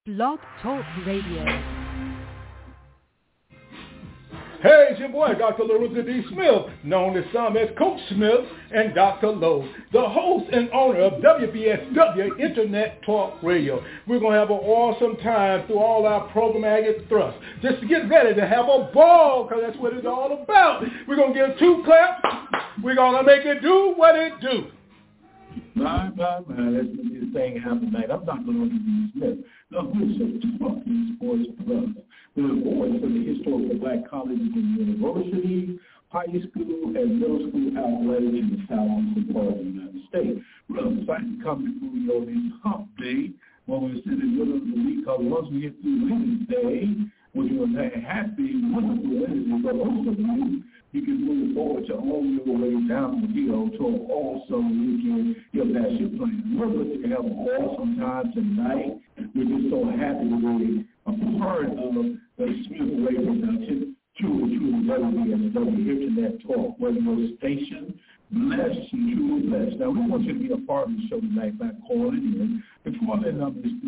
Blog Talk Radio. Hey, it's your boy, Dr. Larissa D. Smith, known as some as Coach Smith and Dr. Lowe, the host and owner of WBSW Internet Talk Radio. We're going to have an awesome time through all our programmatic thrusts. Just to get ready to have a ball, because that's what it's all about. We're going to give 2 claps. We're going to make it do what it do. My, let's make this thing happen tonight. I'm Dr. Larissa D. Smith, the host of Talking Sports Plus. We're a voice for the historical black colleges and universities, high school, and middle school athletics in the southeastern part of the United States. We're excited to come before you on this hump day when we're sitting in the middle of the week, because once we get through Wednesday, which was a happy, wonderful Wednesday, but also you can move forward to on your way down the hill to an awesome weekend if that's your plan. We're going to have an awesome time tonight. We're just so happy to be a part of the Smith Radio production, truly WBSW Internet Talk Radio Station. Blessed and truly blessed. Now, we want you to be a part of the show tonight by calling in. The call-in number is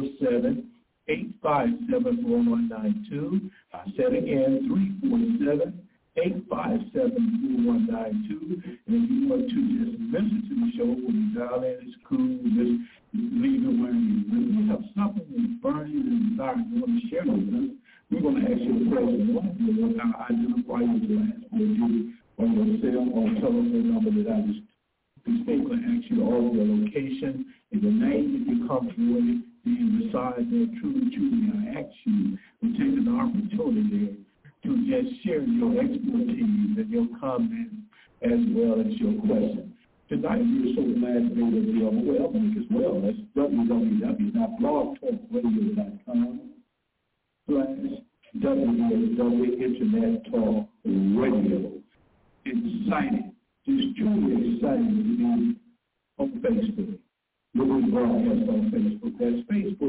347-857-4192. I said again, 347-857-4192. And if you want to just listen to the show when you dial in, it's cool. Just leave it where you live. If you have something that's burning and desire you want to share with us, we're going to ask you a question. One of you will identify your last digit on your cell or telephone number that I just distinctly ask you all your location and the name that you come with, and besides that, truly, I ask you to take an opportunity to just share your expertise and your comments as well as your questions. Tonight, we're so glad to be able to be on the web link as well. That's www.blogtalkradio.com/WBSW Internet Talk Radio. Excited, just truly excited to be on Facebook. We're broadcast on Facebook. That's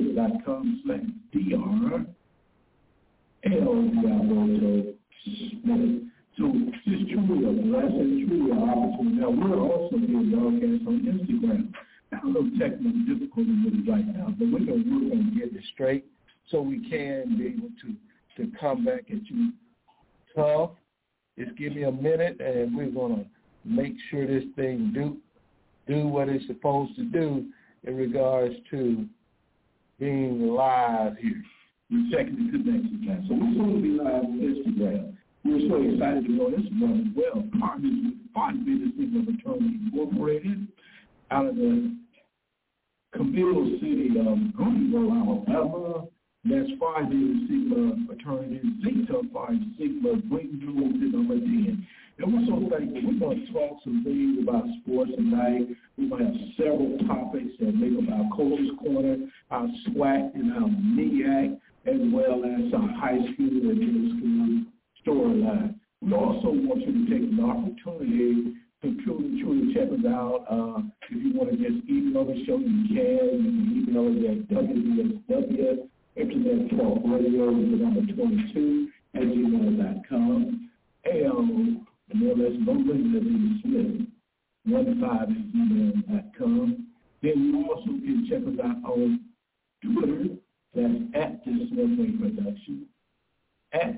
facebook.com/DRLDiaboto Smith. So it's truly a blessing, truly an opportunity. Now, we're also being broadcast on Instagram. Now, a little technical difficulty with it right now, but we're going to get it straight so we can be able to come back at you tough. Just give me a minute, and we're going to make sure this thing do what it's supposed to do in regards to being live here. We're checking the connection time. So we're going to be live on Instagram. We're so excited to go on Instagram as well. Partners with Fox Business Sigma Attorney Incorporated out of the Camille City of Greenville, Alabama. That's Phi Beta Sigma Attorney, Zeta Phi Sigma Greenville to number 10. And we're so thankful. We're going to talk some things about sports tonight. We're going to have several topics that make up our Coach's Corner, our SWAC, and our MEAC, as well as our high school and middle school storyline. We also want you to take an opportunity to truly check us out. If you want to just email the show, you can. You can email us at WBSW Internet Talk Radio, number 22@gmail.com. And then let's Smith 15@gmail.com. Then you also can check us out on Twitter. That's at the Smithway Production, at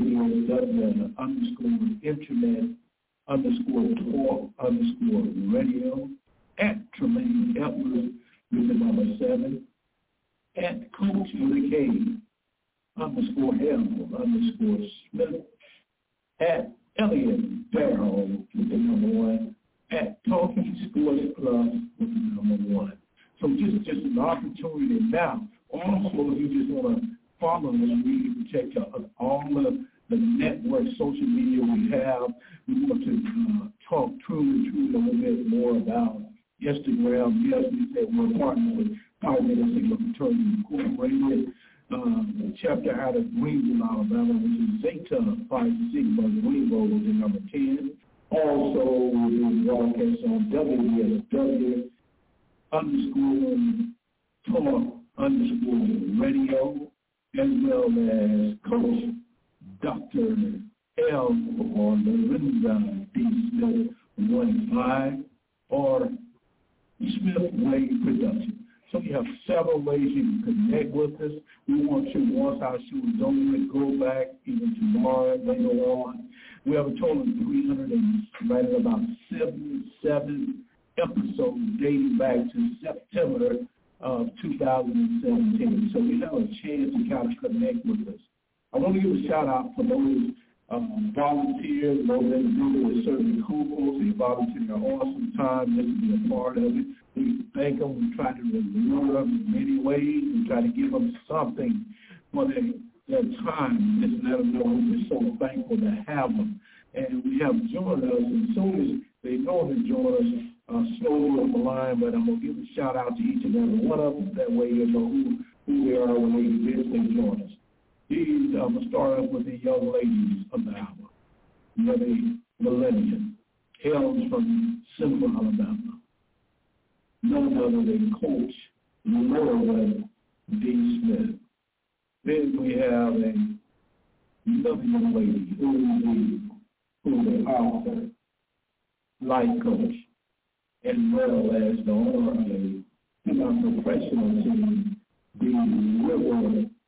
WBSW_Internet_Talk_Radio, at Tremaine Edwards with the number 7, at Coach _Hamble_Smith, at Elliot Barrow with the number 1, at Talking Sports Plus with the number 1. So just an opportunity now. Also, if you just want to follow us, we can check out all of the network social media we have. We want to talk truly a little bit more about Instagram. Yes, we said we're partnering with Phi Beta Sigma Attorney Incorporated, chapter out of Greenville, Alabama, which is Zeta Phi Sigma Greenville, which is number 10. Also, we're doing broadcasts on WBSW_Talk_Radio, as well as Coach Dr. L. or Lorenza D. Smith 15 or Smith Way Production. So you have several ways you can connect with us. We want you, once our show is over, to go back even tomorrow, later on. We have a total of 377 episodes dating back to September of 2017. So you have a chance to kind of connect with us. I want to give a shout out for those volunteers, those individuals with certain coupons. They volunteer an awesome time just to be a part of it. We thank them. We try to reward them in many ways. We try to give them something for their time. Just let them know we're so thankful to have them. And we have joined us, and as soon as they know to join us, slowly on the line, but I'm going to give a shout out to each and every one of them. That way you know who they are when they eventually join us. I'm going to start off with the young ladies of the hour. Mother Millennium, hails from Central Alabama. None other than Coach Laura D. Smith. Then we have another young lady who is an author, life coach, as well as the owner of our professional team, the River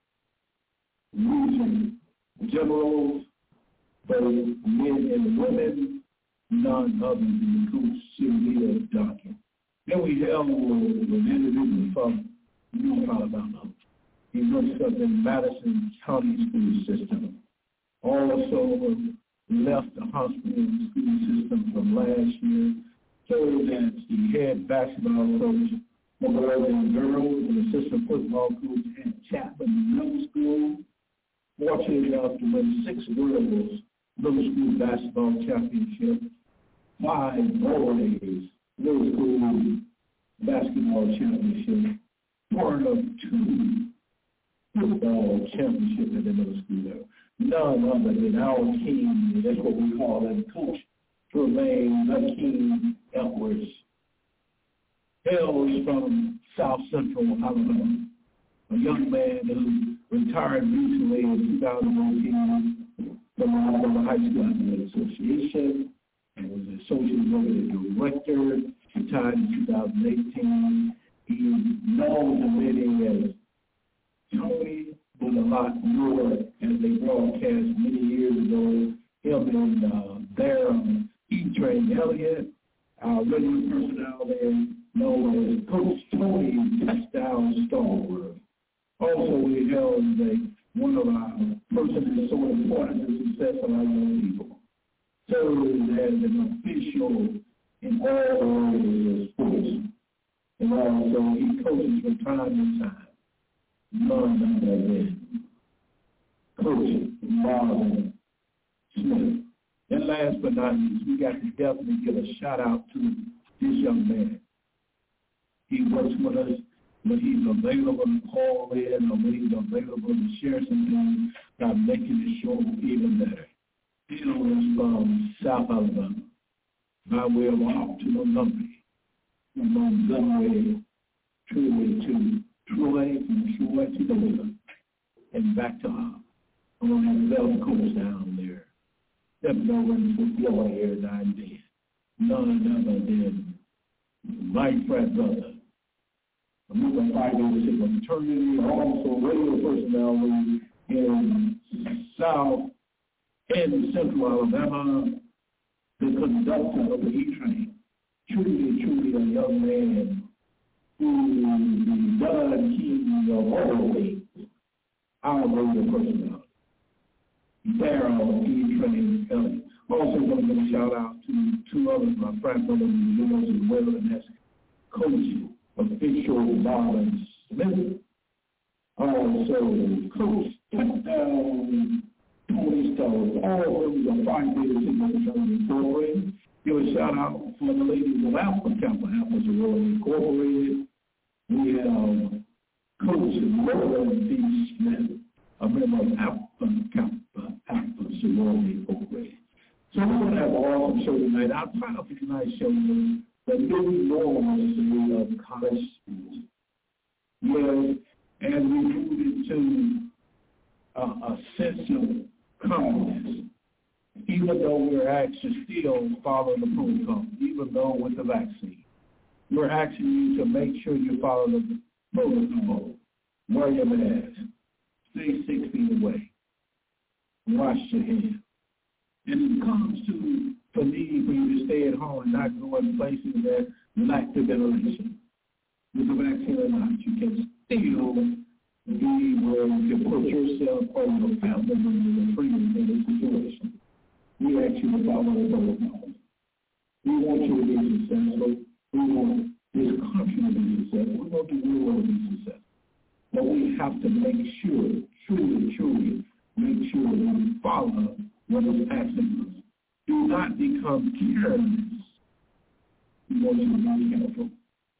Region Generals, both men and women, none other than Coach Sylvia Duncan. Then we have an individual from North Alabama. He works up in Madison County School System. Also left the hospital school system from last year. Served as the head basketball coach for boys and girls and assistant football coach at Chapman Middle School. Fortunate enough to win 6 girls middle school basketball championship, 5 boys middle school basketball championship, part of 2 football championships at the middle school there. None other than our king, that's what we call him, Coach Tremaine the King Edwards, hails from South Central Alabama, a young man who retired recently in 2019 from the Alabama High School Athletic Association and was an associate executive director, retired in 2018. He is known to many as Tony, but a lot more as they broadcast many years ago. Him and Darren E-Train Elliott, our radio personnel there, known as Coach Tony Touchdown Starwood. Also, we held one of our persons that's so important to the success of our young people. Serves as an official in all areas of sports. And also, he coaches from time to time. None other than Coach Marvin Smith. And last but not least, we got to definitely give a shout out to this young man. He works with us when he's available to call in or when he's available to share some things about making the show even better. He is from South Alabama, by way of Montgomery, from Montgomery truly to Troy, from Troy to Delta, and back to on that Bell Coast down there. Them going for Florida here down there. None other than my friend brother. I'm going to find over to maternity, also radio personnel in South and Central Alabama, the conductor of the E-Train. Truly a young man who is the Don King of all things, our radio personnel. Darrell E-Train Elliott. Also going to give a shout out to 2 others, my friend brothers in the as well, and that's Coach Official Marvin Smith. Also, Coach Touchdown Tony Stone. All of them are fine leaders in the Incorporated. Give a shout out for the ladies of Alpha Kappa Incorporated. We have Coach Laura D. Smith, a member of Alpha Kappa Incorporated. So we're going to have an awesome show tonight. Our title for tonight's show is The New Normalcy of College Sports. Yes, and we moved into a sense of confidence, even though we're actually still following the protocol, even though with the vaccine. We're asking you to make sure you follow the protocol. Wear your mask. Stay 6 feet away. Wash your hands. And it comes to, for me, for you to stay at home and not go in places that lack the ventilation. With the vaccine or not, you can still be where you can put yourself or your family members in freedom in this situation. We ask you to follow the protocol. We want you to be successful. We want this country to be successful. We want the world to be successful. But we have to make sure, truly, make sure we follow what is asking us. Do not become careless. We want you to be careful.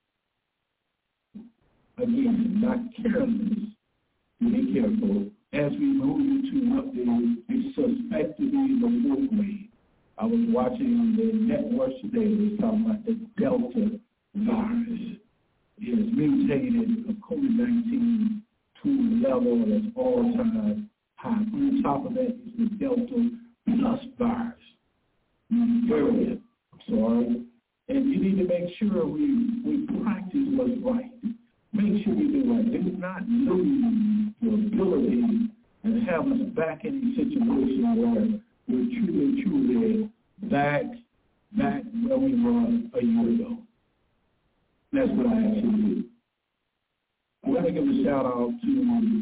Again, not careless. Be careful as we move into what is suspected to be the fourth wave. I was watching the networks today. They were talking about the Delta virus. It has mutated the COVID-19 to a level that's all-time high. On top of that is the Delta plus virus. Variant, and you need to make sure we practice what's right. Make sure we do right. Do not lose your ability and have us back in a situation where we're truly back where we were a year ago. That's what I actually do. I want to give a shout out to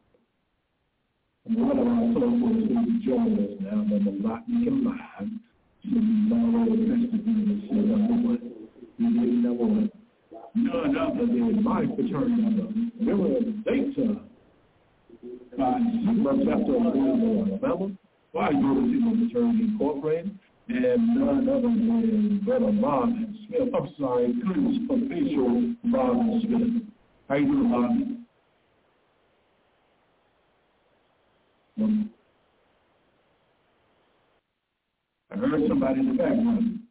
one of our co-hosts who joined us now, Brother Lockney Live. She's already tested number one. None other than my fraternity. Remember, they took 6 months after I was in Alabama. Why University of Fraternity Incorporated? And none other than Brother Marvin Smith. I'm sorry, Curtis official Marvin Smith. How you doing, Marvin? I heard somebody in the background.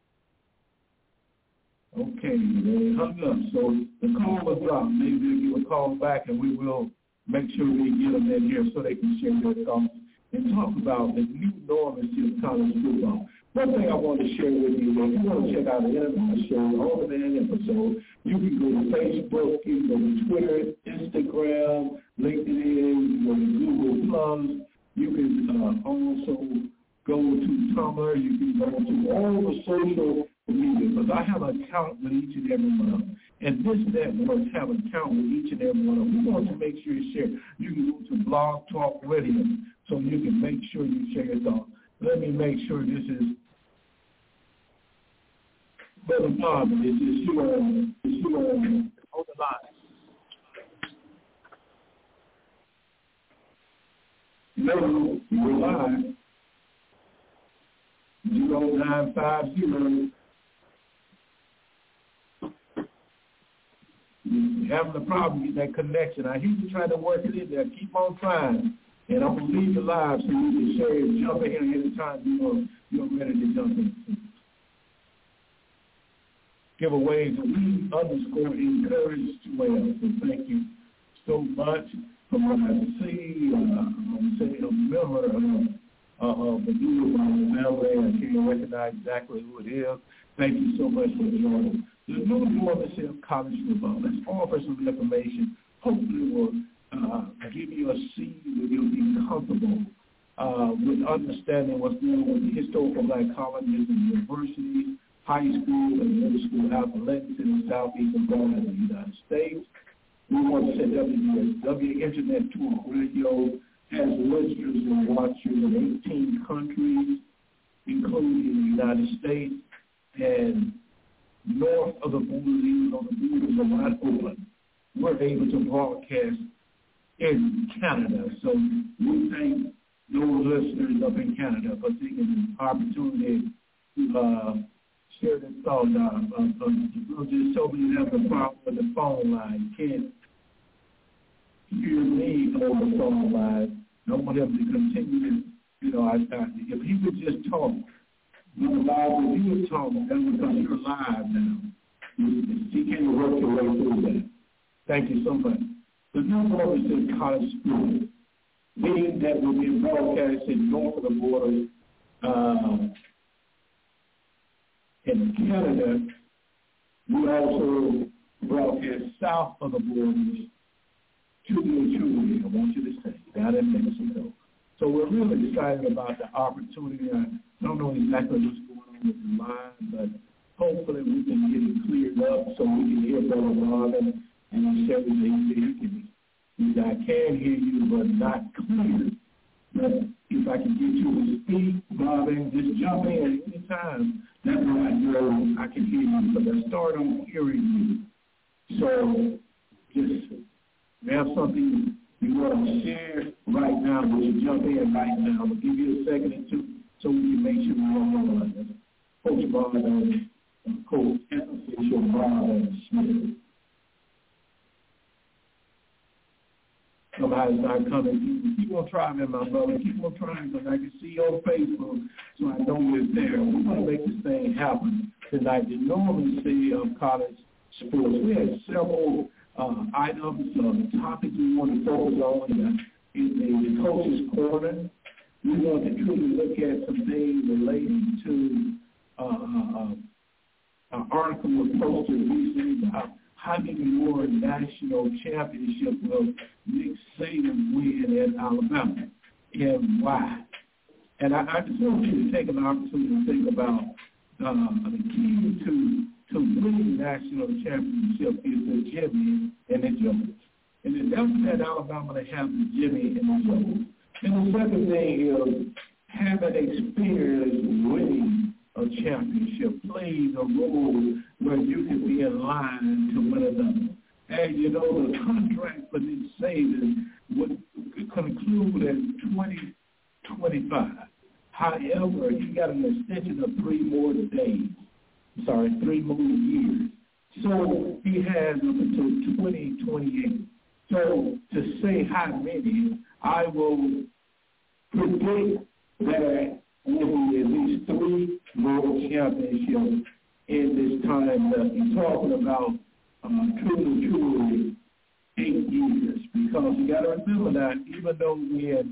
Okay, they hung up. So the call was dropped. Maybe they'll give a call back and we will make sure we get them in here so they can share their thoughts and talk about the new normalcy of college football. One thing I want to share with you, if you want to check out the internet show, all of that episode, you can go to Facebook, you can go to Twitter, Instagram, LinkedIn, you can go to Google+, you can also go to Tumblr, you can go to all the social media, because I have an account with each and every one of them. And this network have an account with each and every one of them. We want to make sure you share. You can go to Blog Talk Radio, so you can make sure you share your thoughts. Let me make sure this is Brother Bob. This is you on the line. No, you're live. 0950. You're having a problem with that connection. I hear you trying to work it in there. Keep on trying. And I'm going to leave you live so you can share and jump in here anytime you're ready to jump in. Giveaways that we _encourage 12. So thank you so much. From what I see, I'm saying a member of the new family. I can't recognize exactly who it is. Thank you so much for joining. The new normalcy of college football. Let's offer some information. Hopefully will give you a seed where you'll be comfortable with understanding what's going on with the historical black colleges and universities, high school and middle school athletics in the southeast and north of the United States. We want to say WSW Internet Talk Radio has listeners and watchers in 18 countries, including the United States, and north of the border, even though the borders are not open, we're able to broadcast in Canada. So we thank those listeners up in Canada for taking the opportunity to share their thoughts. People just told me you have a problem with the phone line. You can't hear me over the phone line. I want him to continue to, if he would just talk, if you would talk, that would because you're live now. You can't work your way through that. Thank you so much. The new norm is in college school, meaning that will be broadcasted north of the border in Canada. We also broadcast south of the borders, truly, I want you to say, down in Mexico. So we're really excited about the opportunity. I don't know exactly what's going on with the line, but hopefully we can get it cleared up so we can hear Brother Robin and share with me. I can hear you, but not clear. But if I can get you to speak, Robin, just jump in anytime. That's when I know I can hear you, because I start on hearing you. So just have something you want to share right now, just jump in right now. I'm going to give you a second or two so we can make sure we're on. Coach Robin, Coach and official Robin Smith. Somebody's not coming. Keep on trying, my brother. Keep on trying, because I can see you on Facebook, so I know you're there. We're going to make this thing happen tonight. You normally see college sports. We had several items, topics we want to focus on in the Coach's Corner. We want to truly look at some things relating to an article was posted recently about how many more national championships will Nick Saban win at Alabama and why. And I just want you to take an opportunity to think about the key to winning national championship is the Jimmy and the Jones. And it doesn't have Alabama to have the Jimmy and the Jones. And the second thing is having experience winning a championship plays a role where you can be in line to win another. And you know, the contract for Nick Saban would conclude in 2025. However, he got an extension of 3 more years. So he has up until 2028. So to say how many, I will predict that will be at least 3 world championships in this time that he's talking about truly 8 years. Because you got to remember that even though we had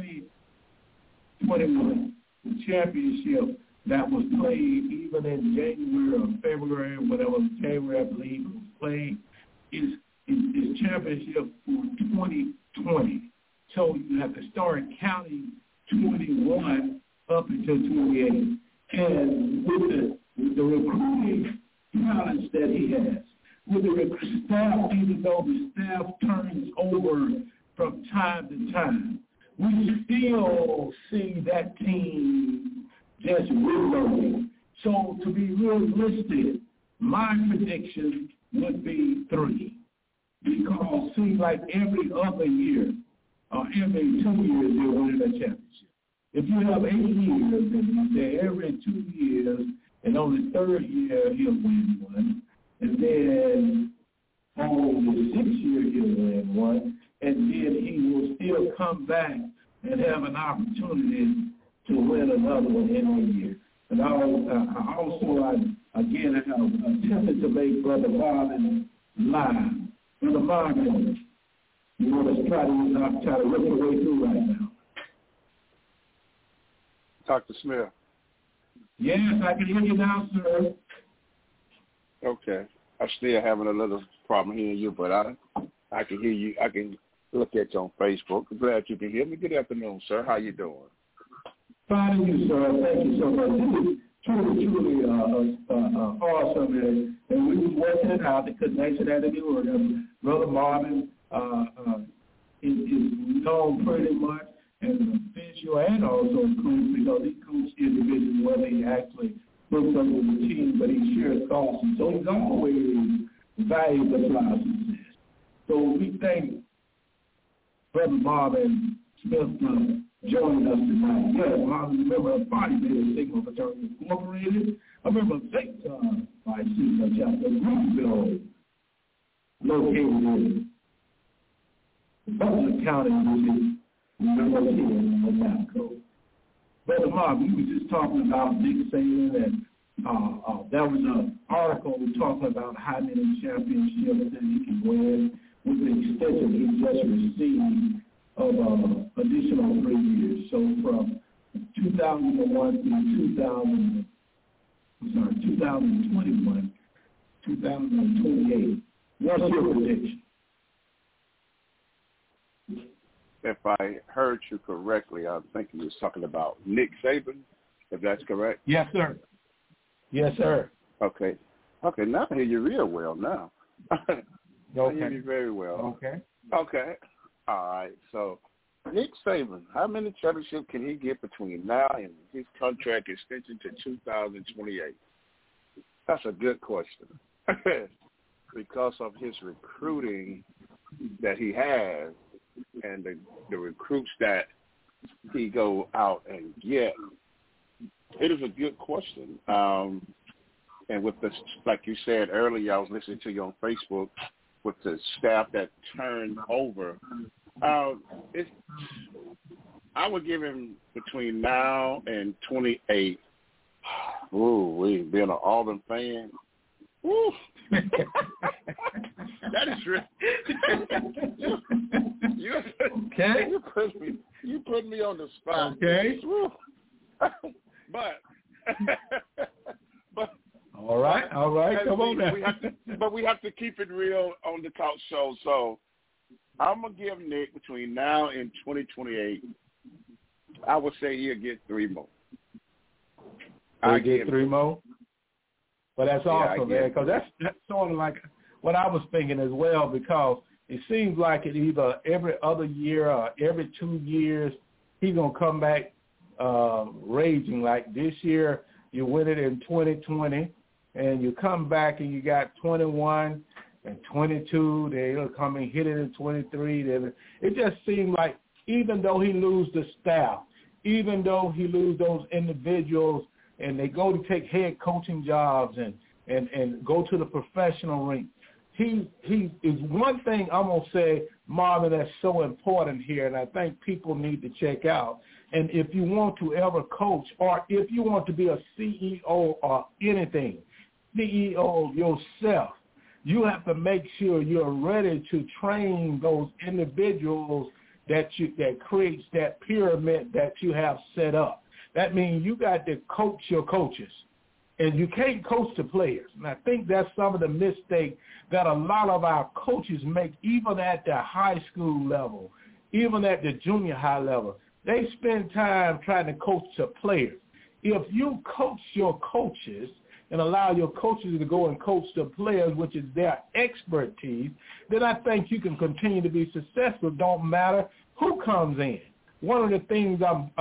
2021, the championship that was played even in January or February, whatever, January, I believe, it was played, is championship for 2020. So you have to start counting 21 up until 28. And with the recruiting talents that he has, with the staff, even though the staff turns over from time to time, we still see that team just reloading. So to be realistic, my prediction would be 3. Because it seems like every other year, or every 2 years, they're winning a championship. If you have 8 years, then you say every 2 years, and on the 3rd year, he'll win one. And then on the 6th year, he'll win one. And then he will still come back and have an opportunity to win another one in a year. And I have attempted to make Brother Marvin live. Brother Marvin, you want us to try to work your way through right now. Dr. Smith. Yes, I can hear you now, sir. Okay. I'm still having a little problem hearing you, but I can hear you. I can look at you on Facebook. I'm glad you can hear me. Good afternoon, sir. How you doing? Fine, you, sir. Thank you so much. This is truly awesome. And we was working it out. The connection had to be worked. Brother Marvin is known pretty much as an official and also a coach, because he coached in division where they actually worked over the team, but he shares costs. And so he's always valued the process. So we thank Brother Marvin Smith joining us tonight. Yes, Marvin, remember a body building Sigma Fraternity Incorporated. I remember St. John by Sigma Chapter Greenville, located in Butler County, which is right here in the map code. Brother Marvin, we were just talking about Nick Saban, and there was an article talking about how many championships that he can win with the extension he just received of additional 3 years. So from 2001 to 2021, 2028. What's your prediction? If I heard you correctly, I think you were talking about Nick Saban, if that's correct. Yes, sir. Yes, sir. Okay. Okay, now I hear you real well now. Okay. I hear you very well. Okay. Okay. All right. So, Nick Saban, how many championships can he get between now and his contract extension to 2028? That's a good question. Because of his recruiting that he has and the recruits that he go out and get, it is a good question. And with the, like you said earlier, I was listening to you on Facebook, with the staff that turned over, I would give him between now and 28. Ooh, being an Auburn fan. Ooh. That is real. You put me on the spot. Okay. But all right. Come on now. We have to keep it real on the talk show. So I'm gonna give Nick between now and 2028. I would say he'll get 3 more. He'll get 3 more. But that's awesome, man, because that's sort of like what I was thinking as well, because it seems like it either every other year or every 2 years he's going to come back raging. Like this year, you win it in 2020, and you come back and you got 21 and 22. They'll come and hit it in 23. It just seemed like even though he lose the staff, even though he lose those individuals, and they go to take head coaching jobs and go to the professional ring, he is one thing I'm going to say, Marvin, that's so important here, and I think people need to check out. And if you want to ever coach, or if you want to be a CEO or anything, CEO of yourself, you have to make sure you're ready to train those individuals that creates that pyramid that you have set up. That means you got to coach your coaches, and you can't coach the players. And I think that's some of the mistake that a lot of our coaches make, even at the high school level, even at the junior high level. They spend time trying to coach the players. If you coach your coaches and allow your coaches to go and coach the players, which is their expertise, then I think you can continue to be successful. Don't matter who comes in. One of the things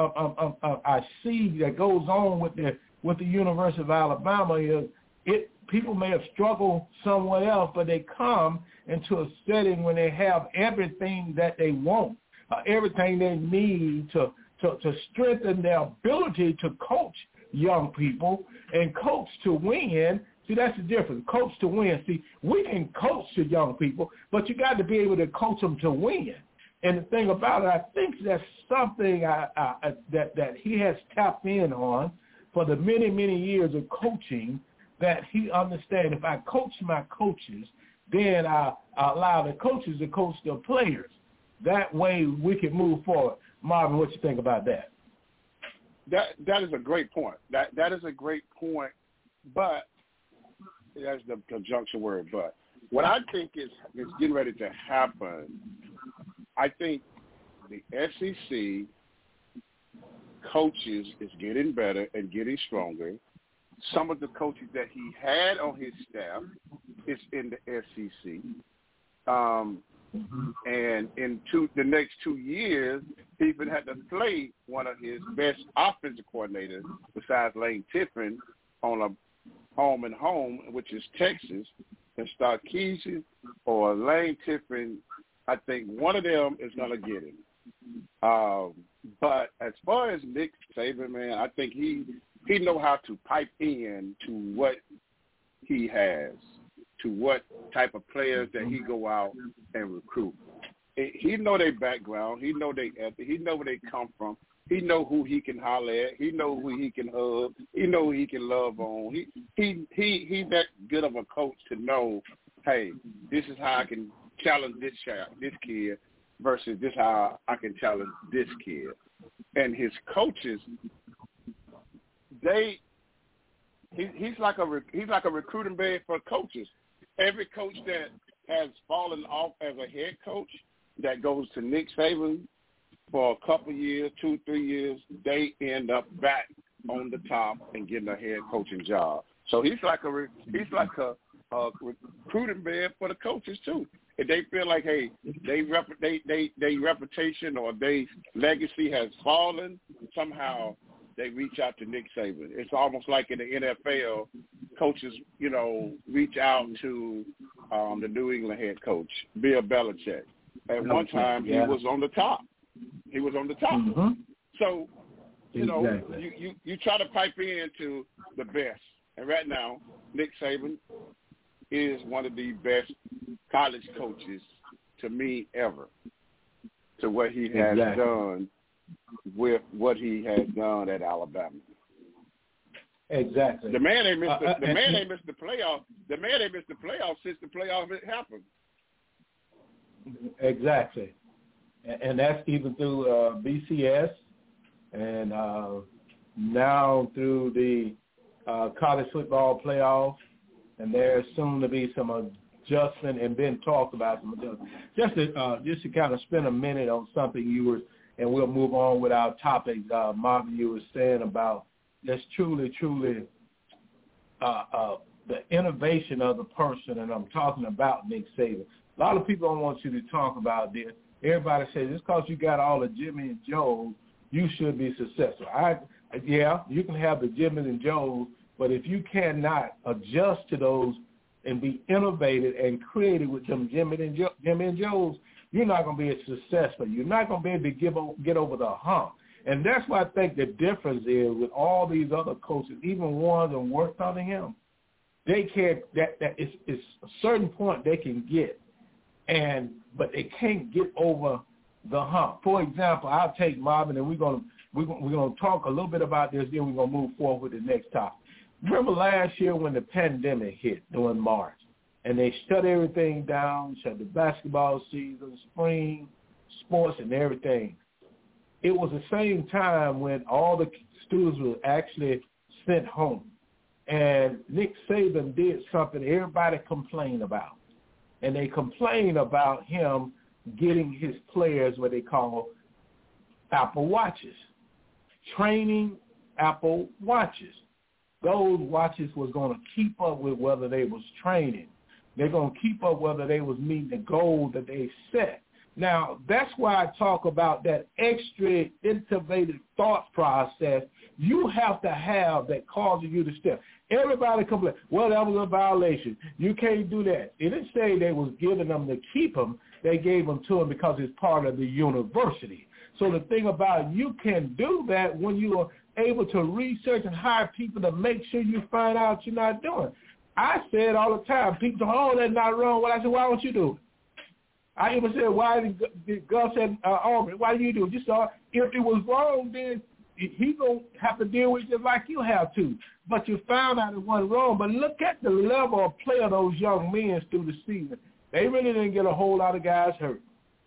I see that goes on with the University of Alabama is people may have struggled somewhere else, but they come into a setting when they have everything that they want, everything they need to strengthen their ability to coach young people and coach to win. See, that's the difference. Coach to win. See, we can coach the young people, but you got to be able to coach them to win. And the thing about it, I think that's something that he has tapped in on for the many, many years of coaching, that he understands if I coach my coaches, then I allow the coaches to coach the players. That way we can move forward. Marvin, what you think about that? That is a great point. That is a great point, but that's the conjunction word, but. What I think is getting ready to happen, I think the SEC coaches is getting better and getting stronger. Some of the coaches that he had on his staff is in the SEC. And in the next 2 years, he even had to play one of his best offensive coordinators besides Lane Kiffin on a home and home, which is Texas, and Sarkisian or Lane Kiffin. I think one of them is going to get him. But as far as Nick Saban, man, I think he know how to pipe in to what he has, to what type of players that he go out and recruit. He know their background. He know their ethic. He know where they come from. He know who he can holler at. He know who he can hug. He know who he can love on. He's that good of a coach to know, hey, this is how I can challenge this kid versus this how I can challenge this kid. And his coaches, he's like a recruiting bed for coaches. Every coach that has fallen off as a head coach that goes to Nick Saban for a couple years, 2-3 years, they end up back on the top and getting a head coaching job. So he's like a recruiting bed for the coaches too. If they feel like, hey, they reputation or they legacy has fallen, somehow they reach out to Nick Saban. It's almost like in the NFL, coaches, reach out to the New England head coach, Bill Belichick. At one time, he was on the top. He was on the top. Mm-hmm. So, exactly. you try to pipe into the best. And right now, Nick Saban is one of the best college coaches to me ever, to what he has done with what he has done at Alabama. Exactly. The man ain't missed the playoff. The man ain't missed the playoff since the playoff happened. Exactly. And that's even through BCS and now through the college football playoff, and there's soon to be some adjustment and been talked about some adjustment. Just to kind of spend a minute on something you were, and we'll move on with our topic, Marvin, you were saying about just truly the innovation of the person, and I'm talking about Nick Saban. A lot of people don't want you to talk about this. Everybody says just because you got all the Jimmy and Joe, you should be successful. You can have the Jimmy and Joe, but if you cannot adjust to those and be innovative and creative with them Jimmy and Joes, you're not going to be as successful. You're not going to be able to get over the hump. And that's why I think the difference is with all these other coaches, even ones that worked under him, they can't. That it's a certain point they can get, but they can't get over the hump. For example, I'll take Marvin, and we're gonna talk a little bit about this. Then we're gonna move forward with the next topic. Remember last year when the pandemic hit during March, and they shut everything down, shut the basketball season, spring sports, and everything. It was the same time when all the students were actually sent home. And Nick Saban did something everybody complained about. And they complained about him getting his players what they call Apple Watches, training Apple Watches. Those watches was going to keep up with whether they was training. They're going to keep up whether they was meeting the goal that they set. Now, that's why I talk about that extra innovative thought process you have to have that causes you to step. Everybody complains, well, that was a violation. You can't do that. It didn't say they was giving them to keep them. They gave them to them because it's part of the university. So the thing about it, you can do that when you are able to research and hire people to make sure you find out you're not doing. I say it all the time. People say, oh, that's not wrong. Well, I said, why don't you do it? I even said, why did Gus said, Aubrey, why do you do it? You saw, if it was wrong, then he going to have to deal with it just like you have to. But you found out it wasn't wrong. But look at the level of play of those young men through the season. They really didn't get a whole lot of guys hurt.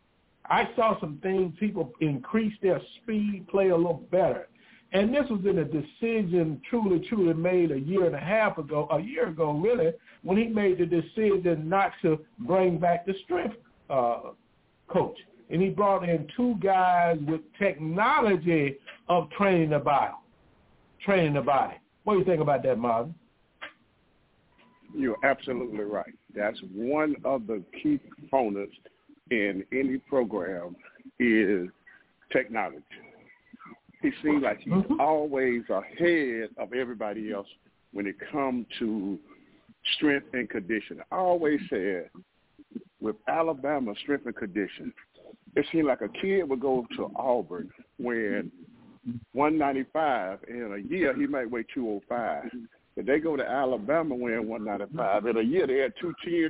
I saw some things, people increase their speed, play a little better. And this was in a decision truly made a year ago, really, when he made the decision not to bring back the strength coach. And he brought in two guys with technology of training the body. What do you think about that, Marvin? You're absolutely right. That's one of the key components in any program is technology. He seems like he's always ahead of everybody else when it comes to strength and conditioning. I always said with Alabama strength and conditioning, it seemed like a kid would go to Auburn when 195, in a year he might weigh 205. If they go to Alabama weighing 195, in a year they had 210,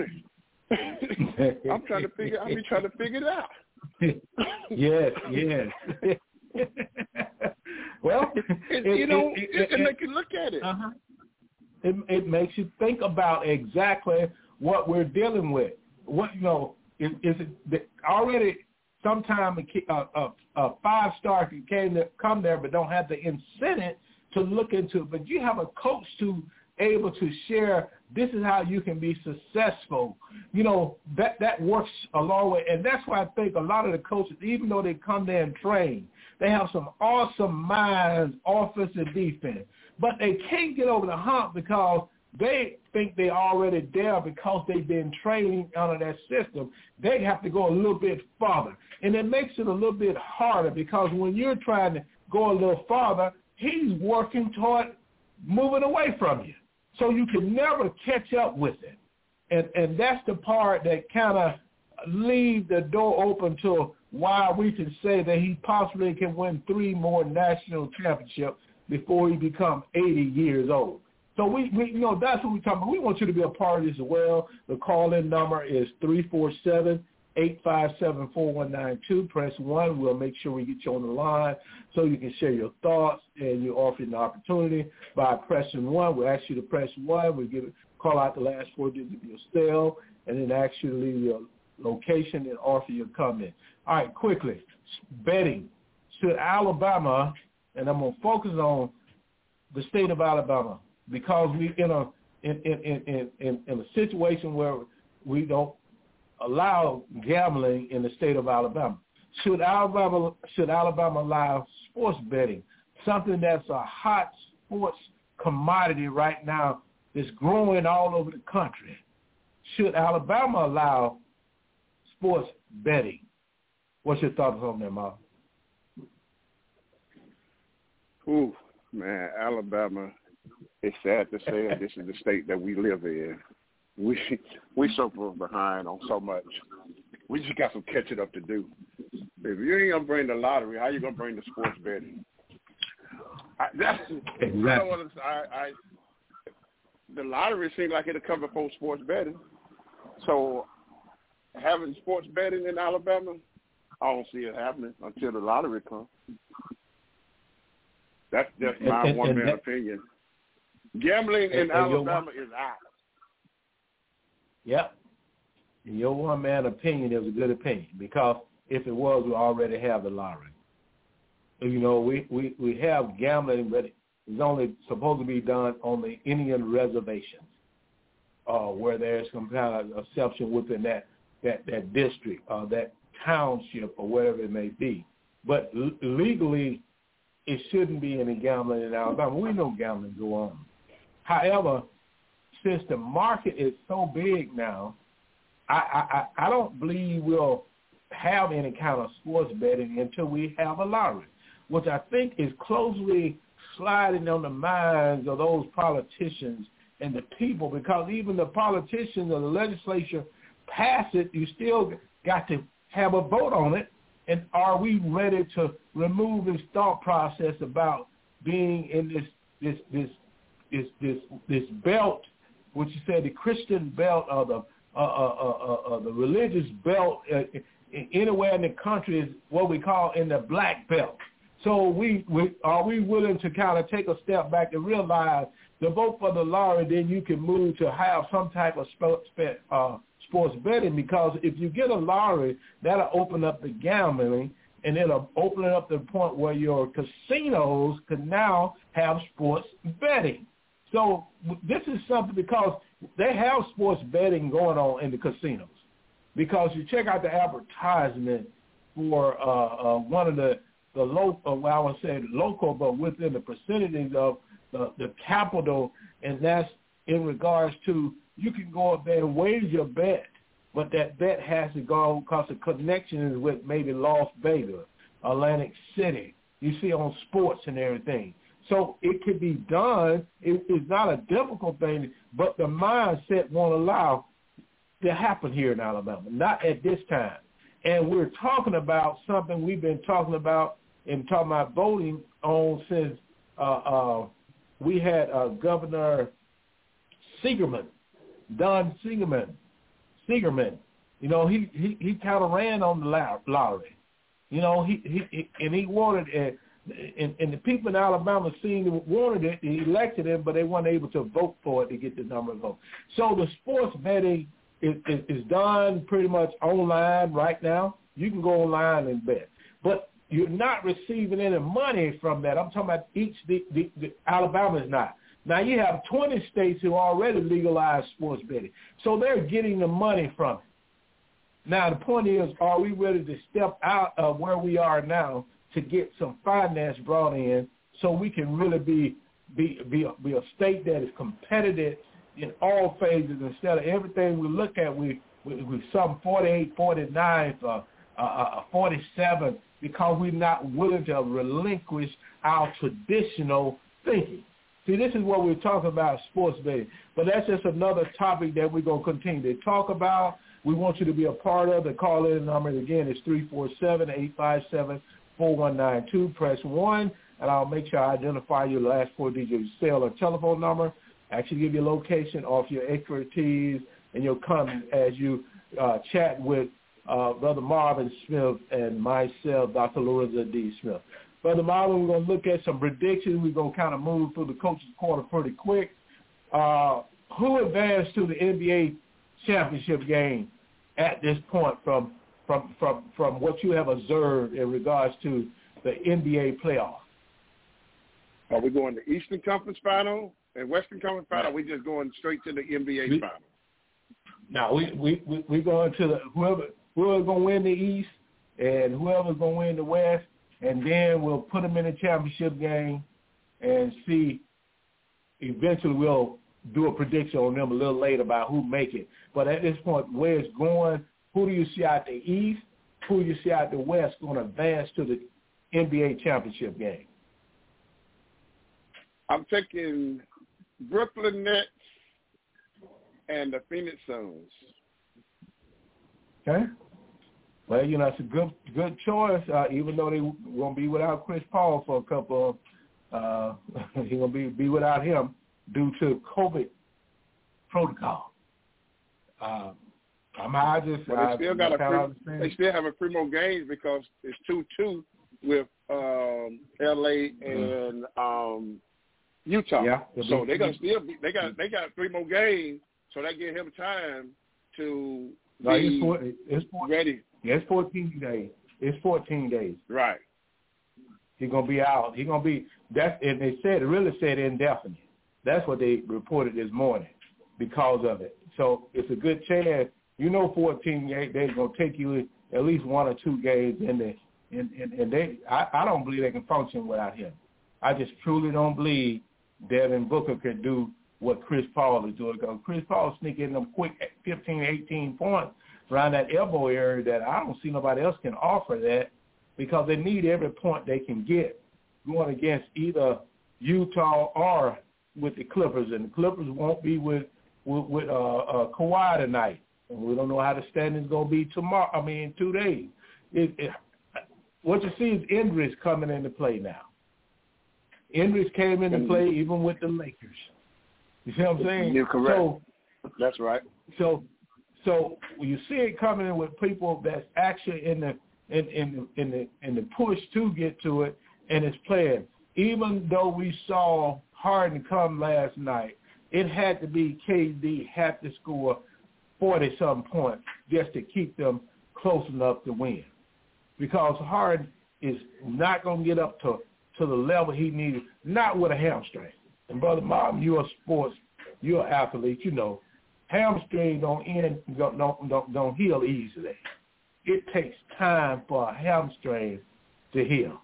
220. I'm trying to figure it out. Yes. Well, it makes you look at it. Uh-huh. It makes you think about exactly what we're dealing with. What is it already? Sometimes a 5-star can come there, but don't have the incentive to look into it. But you have a coach to able to share This is how you can be successful. You know, that works a long way. And that's why I think a lot of the coaches, even though they come there and train, they have some awesome minds, offense and defense. But they can't get over the hump because they think they're already there because they've been training under that system. They have to go a little bit farther. And it makes it a little bit harder because when you're trying to go a little farther, he's working toward moving away from you. So you can never catch up with it. And that's the part that kind of leaves the door open to why we can say that he possibly can win 3 more national championships before he becomes 80 years old. So we you know, that's what we're talking about. We want you to be a part of this as well. The call-in number is 347-857-4192. Press 1. We'll make sure we get you on the line so you can share your thoughts, and you offer an opportunity by pressing 1. We'll ask you to press 1. We'll call out the last 4 digits of your cell, and then ask you to leave your location and offer your comment. All right, quickly, betting. Should Alabama, and I'm going to focus on the state of Alabama, because we in a situation where we don't allow gambling in the state of Alabama. Should Alabama allow sports betting, something that's a hot sports commodity right now that's growing all over the country? Should Alabama allow sports betting? What's your thoughts on that, Mark? Ooh, man, Alabama. It's sad to say this is the state that we live in. We so far behind on so much. We just got some catching up to do. If you ain't gonna bring the lottery, how you gonna bring the sports betting? Exactly. The lottery seems like it'll cover for sports betting. So having sports betting in Alabama, I don't see it happening until the lottery comes. That's just my one-man opinion. Gambling in Alabama is out. Yep. Your one-man opinion is a good opinion because if it was, we already have the lottery. You know, we have gambling, but it's only supposed to be done on the Indian reservations where there's some kind of exception within that district, that township or whatever it may be. But legally, it shouldn't be any gambling in Alabama. We know gambling go on. However, since the market is so big now, I don't believe we'll have any kind of sports betting until we have a lottery, which I think is closely sliding on the minds of those politicians and the people, because even the politicians or the legislature pass it, you still got to have a vote on it. And are we ready to remove this thought process about being in this belt, which you said the Christian belt or the religious belt anywhere in the country is what we call in the black belt. So are we willing to kind of take a step back and realize to vote for the lottery, then you can move to have some type of sports betting, because if you get a lottery, that'll open up the gambling, and it'll open it up to the point where your casinos can now have sports betting. So this is something, because they have sports betting going on in the casinos. Because you check out the advertisement for one of the local, well, I would say local, but within the percentages of the capital, and that's in regards to you can go up there and wager your bet, but that bet has to go because the connection is with maybe Las Vegas, Atlantic City. You see on sports and everything. So it could be done. It's not a difficult thing, but the mindset won't allow to happen here in Alabama, not at this time. And we're talking about something we've been talking about and talking about voting on since we had Governor Segerman, Don Segerman. You know, he kind of ran on the lottery. You know, he wanted it. And the people in Alabama wanted it, he elected him, but they weren't able to vote for it to get the number of votes. So the sports betting is done pretty much online right now. You can go online and bet. But you're not receiving any money from that. I'm talking about the Alabama is not. Now you have 20 states who already legalized sports betting, so they're getting the money from it. Now the point is, are we ready to step out of where we are now to get some finance brought in so we can really be a state that is competitive in all phases instead of everything we look at, we some 48, 49, 47 because we're not willing to relinquish our traditional thinking. See, this is what we're talking about, sports betting. But that's just another topic that we're going to continue to talk about. We want you to be a part of. The call-in number, again, is 347-857-4192. Press 1, and I'll make sure I identify your last 4 digits cell or telephone number. Actually give your location off your expertise and your comment as you chat with Brother Marvin Smith and myself, Dr. Lorenzo D. Smith. Brother Marvin, we're going to look at some predictions. We're going to kind of move through the coach's corner pretty quick. Who advanced to the NBA championship game at this point from what you have observed in regards to the NBA playoff? Are we going to Eastern Conference Final and Western Conference Final? Or we just going straight to the NBA Final? No, we going to the whoever's going to win the East and whoever's going to win the West, and then we'll put them in the championship game and see. Eventually, we'll do a prediction on them a little later about who make it. But at this point, where it's going, who do you see out the East? Who do you see out the West going to advance to the NBA championship game? I'm taking Brooklyn Nets and the Phoenix Suns. Okay. Well, you know, it's a good choice, even though they're going to be without Chris Paul for a couple of he's going to be without him due to COVID protocol. They still have a few more games because it's 2-2 with LA and Utah. Yeah, so they're gonna still be. They got 3 more games, so that give him time to be ready. Yeah, it's 14 days. It's 14 days. Right. He's gonna be out. He's gonna be and they really said indefinite. That's what they reported this morning because of it. So it's a good chance. 14 days they're gonna take you at least 1 or 2 games and I don't believe they can function without him. I just truly don't believe Devin Booker can do what Chris Paul is doing. Because Chris Paul sneaking in them quick 15, 18 points around that elbow area that I don't see nobody else can offer that because they need every point they can get going against either Utah or with the Clippers. And the Clippers won't be with Kawhi tonight. And we don't know how the standings going to be tomorrow. In 2 days. What you see is Indris coming into play now. Indris came into play even with the Lakers. You see what I'm saying? You're correct. So, that's right. So you see it coming in with people that's actually in the push to get to it, and it's playing. Even though we saw Harden come last night, it had to be KD had to score 40-some points just to keep them close enough to win. Because Harden is not going to get up to the level he needed, not with a hamstring. And Brother Martin, you're an athlete, you know. Hamstring don't heal easily. It takes time for a hamstring to heal.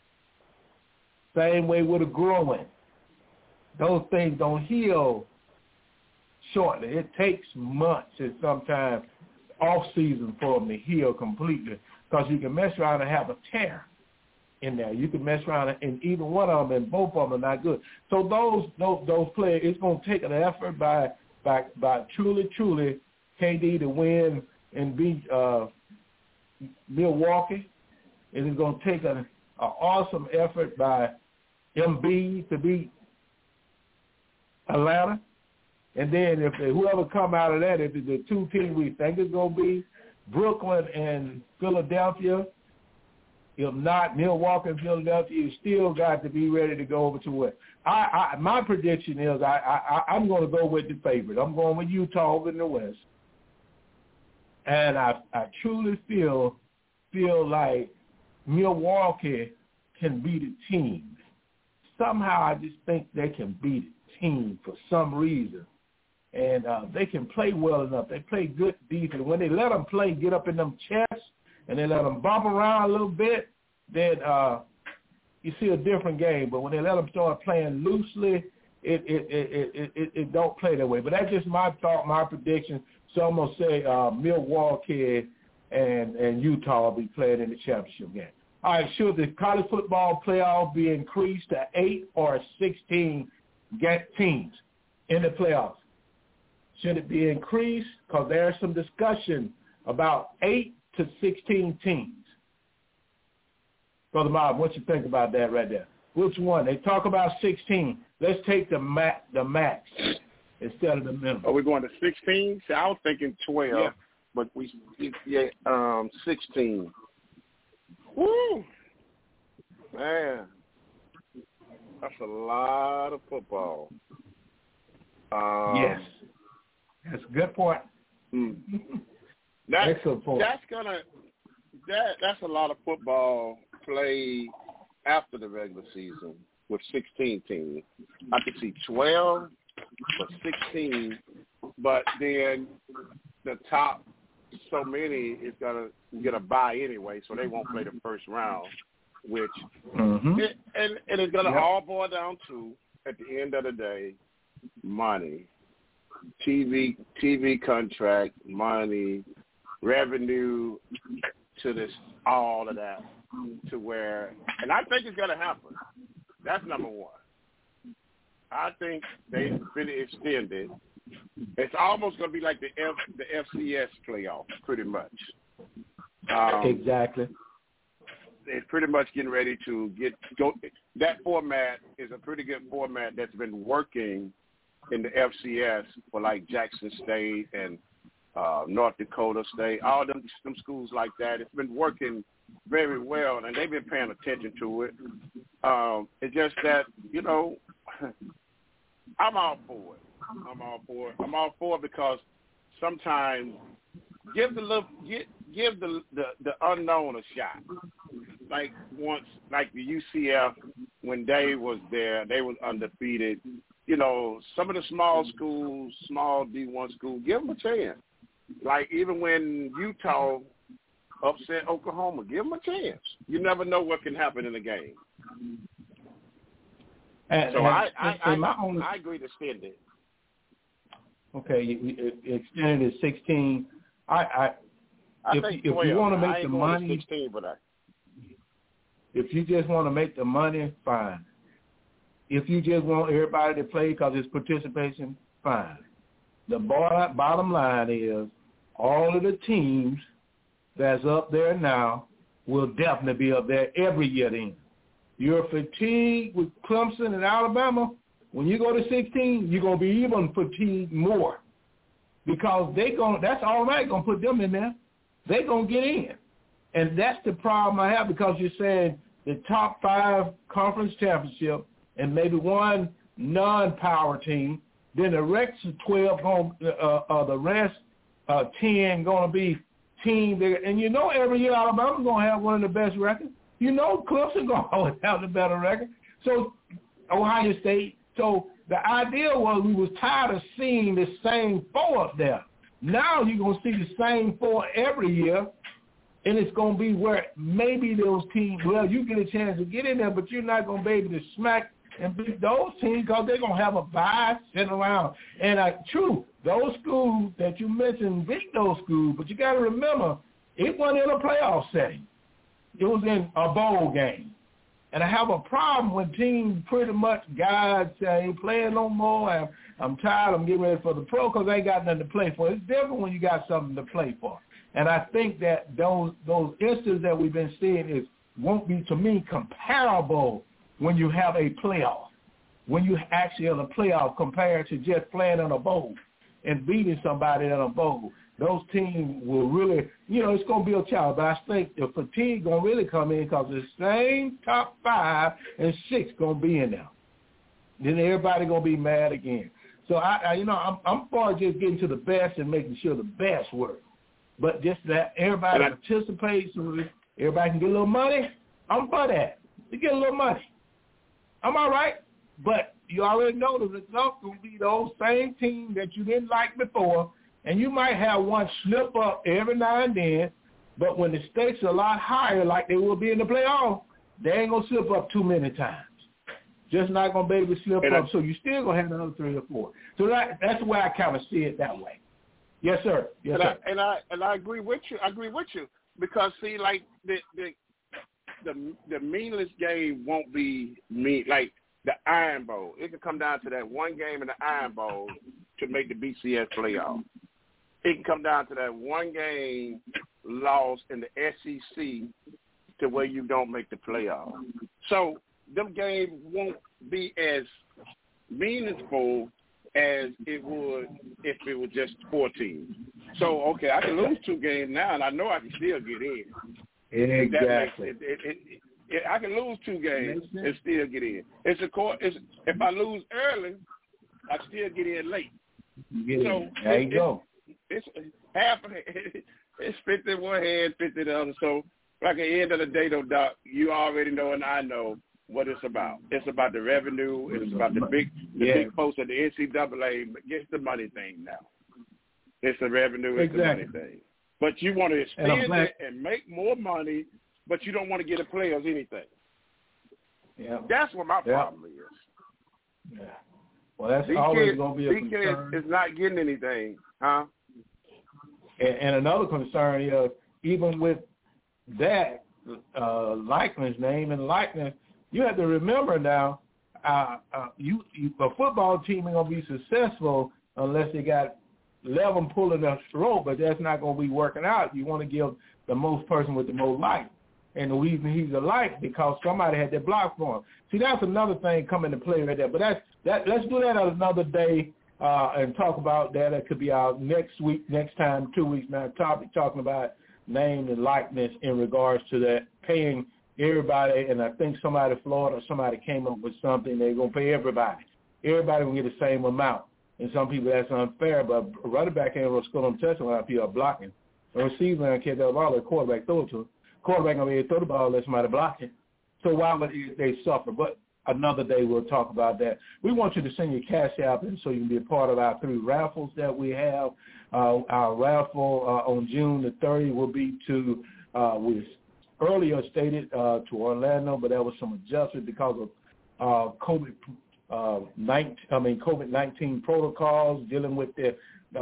Same way with a groin. Those things don't heal shortly. It takes months and sometimes off season for them to heal completely because you can mess around and have a tear in there. You can mess around and either one of them and both of them are not good. So those players, it's going to take an effort by truly KD to win and beat Milwaukee. It is going to take an awesome effort by Embiid to beat Atlanta. And then if whoever come out of that, if it's the 2 teams we think it's going to be, Brooklyn and Philadelphia, if not Milwaukee and Philadelphia, you still got to be ready to go over to what? My prediction is I'm going to go with the favorite. I'm going with Utah over in the West. And I truly feel like Milwaukee can beat a team. Somehow I just think they can beat it. team for some reason. And they can play well enough. They play good defense. When they let them play, get up in them chests, and they let them bump around a little bit, then you see a different game. But when they let them start playing loosely, it don't play that way. But that's just my thought, my prediction. So I'm going to say Milwaukee and Utah will be playing in the championship game. All right, should the college football playoff be increased to 8 or 16 teams in the playoffs? Should it be increased? Because there's some discussion about 8 to 16 teams. Brother Mob, what you think about that right there? Which one? They talk about 16. Let's take the max instead of the minimum. Are we going to 16? See, I was thinking 12, but 16. Woo! Man, that's a lot of football. Yes. That's a good point. Excellent point. That's a lot of football played after the regular season with 16 teams. I could see 12 or 16, but then the top so many is gonna get a bye anyway, so they won't play the first round, which and it's gonna all boil down to, at the end of the day, money. TV contract, money, revenue to this, all of that, to where, and I think it's going to happen. That's number one. I think they've been extended. It's almost going to be like the FCS playoff, pretty much. Exactly. It's pretty much getting ready to go. That format is a pretty good format that's been working in the FCS for like Jackson State and North Dakota State, all them schools like that. It's been working very well, and they've been paying attention to it. It's just that, I'm all for it. I'm all for it because sometimes give the unknown a shot. Like once, like the UCF, when they was there, they was undefeated. Some of the small schools, small D1 schools, give them a chance. Like even when Utah upset Oklahoma, give them a chance. You never know what can happen in a game. I agree to extend it. Okay, you extended it 16. If you want to make the money, 16, but if you just want to make the money, fine. If you just want everybody to play because it's participation, fine. The bottom line is all of the teams that's up there now will definitely be up there every year then. You're fatigued with Clemson and Alabama. When you go to 16, you're going to be even fatigued more because that's automatically going to put them in there. They're going to get in. And that's the problem I have because you're saying the top 5 conference championship and maybe one non-power team, then the rest of 12, the rest 10 going to be team. And every year Alabama's going to have one of the best records. Clemson going to always have the better record. So Ohio State. So the idea was we was tired of seeing the same 4 up there. Now you're going to see the same 4 every year, and it's going to be where maybe those teams, you get a chance to get in there, but you're not going to be able to smack and beat those teams because they're going to have a bye sitting around. And true, those schools that you mentioned beat those schools, but you got to remember, it wasn't in a playoff setting. It was in a bowl game. And I have a problem when teams pretty much guys say, I ain't playing no more. I'm tired. I'm getting ready for the pro because I ain't got nothing to play for. It's different when you got something to play for. And I think that those instances that we've been seeing won't be, to me, comparable when you have a playoff, when you actually have a playoff compared to just playing in a bowl and beating somebody in a bowl. Those teams will really, it's going to be a challenge. But I think the fatigue going to really come in because the same top 5 and 6 going to be in there. Then everybody going to be mad again. So, I'm for just getting to the best and making sure the best work. But just that everybody participates so everybody can get a little money, I'm for that. You get a little money. I'm all right. But you already know the results going to be those same team that you didn't like before, and you might have one slip up every now and then, but when the stakes are a lot higher like they will be in the playoffs, they ain't going to slip up too many times. Just not going to be able to slip up, so you still going to have another 3 or 4. So that's the way I kind of see it that way. Yes, sir. Yes, sir. And I agree with you. Because, see, like, the meaningless game won't be like the Iron Bowl. It can come down to that one game in the Iron Bowl to make the BCS playoff. It can come down to that one game loss in the SEC to where you don't make the playoff. So them games won't be as meaningful as it would if it was just 4 teams. So, okay, I can lose 2 games now, and I know I can still get in. Exactly. I can lose 2 games and still get in. If I lose early, I still get in late. There you go. It's half. It's 50 in one hand, 50 in the other. So, like at the end of the day, though, Doc, you already know, and I know what it's about. It's about the revenue. It's about the big folks at the NCAA gets the money thing now. It's the revenue. It's the money thing. But you want to spend it and make more money, but you don't want to get the players anything. Yeah. That's what my problem is. Yeah. Well, that's always going to be a These concern. kids is not getting anything, huh? And another concern is, even with that likeness, name and likeness, you have to remember now, a football team ain't going to be successful unless they got 11 pulling a rope, but that's not going to be working out. You want to give the most person with the most light. And the reason he's a light because somebody had that block for him. See, that's another thing coming to play right there. But let's do that another day and talk about that. It could be our next week, next time, 2 weeks now, topic talking about name and likeness in regards to that, paying everybody. And I think somebody in Florida, somebody came up with something. They're going to pay everybody. Everybody will get the same amount. And some people, that's unfair, but running back ain't going to score them touchdowns when people are blocking. The receiver ain't catch that ball, the quarterback throw it to him. Quarterback going to be able to throw the ball unless somebody block it. So why would they suffer? But another day we'll talk about that. We want you to send your cash out in so you can be a part of our 3 raffles that we have. Our raffle on June the 30th will be to, we earlier stated, to Orlando, but there was some adjustment because of COVID-19 protocols dealing with the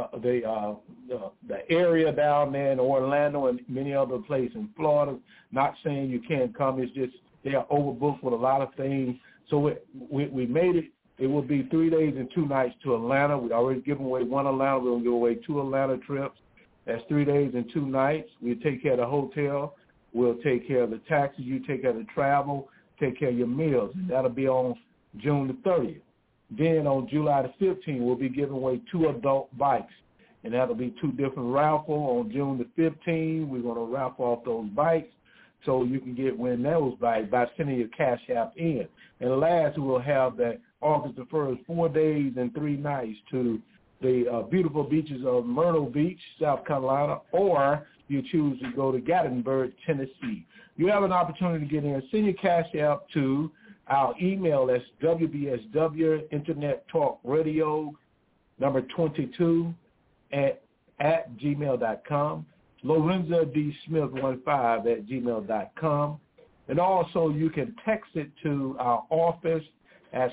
area down there in Orlando and many other places in Florida. Not saying you can't come. It's just they are overbooked with a lot of things. So we made it. It will be 3 days and 2 nights to Atlanta. We already given away 1 Atlanta. We're going to give away 2 Atlanta trips. That's 3 days and 2 nights. We'll take care of the hotel. We'll take care of the taxes. You take care of the travel. Take care of your meals. And that'll be on June the 30th. Then on July the 15th, we'll be giving away 2 adult bikes. And that'll be 2 different raffles. On June the 15th, we're going to raffle off those bikes so you can win those bikes by sending your cash app in. And last, we'll have that August the 1st, 4 days and 3 nights to the beautiful beaches of Myrtle Beach, South Carolina, or you choose to go to Gatlinburg, Tennessee. You have an opportunity to get in. Send your cash app to our email. That's WBSW Internet Talk Radio number 22 at gmail.com. Lorenzo D. Smith 15 at gmail.com. And also you can text it to our office as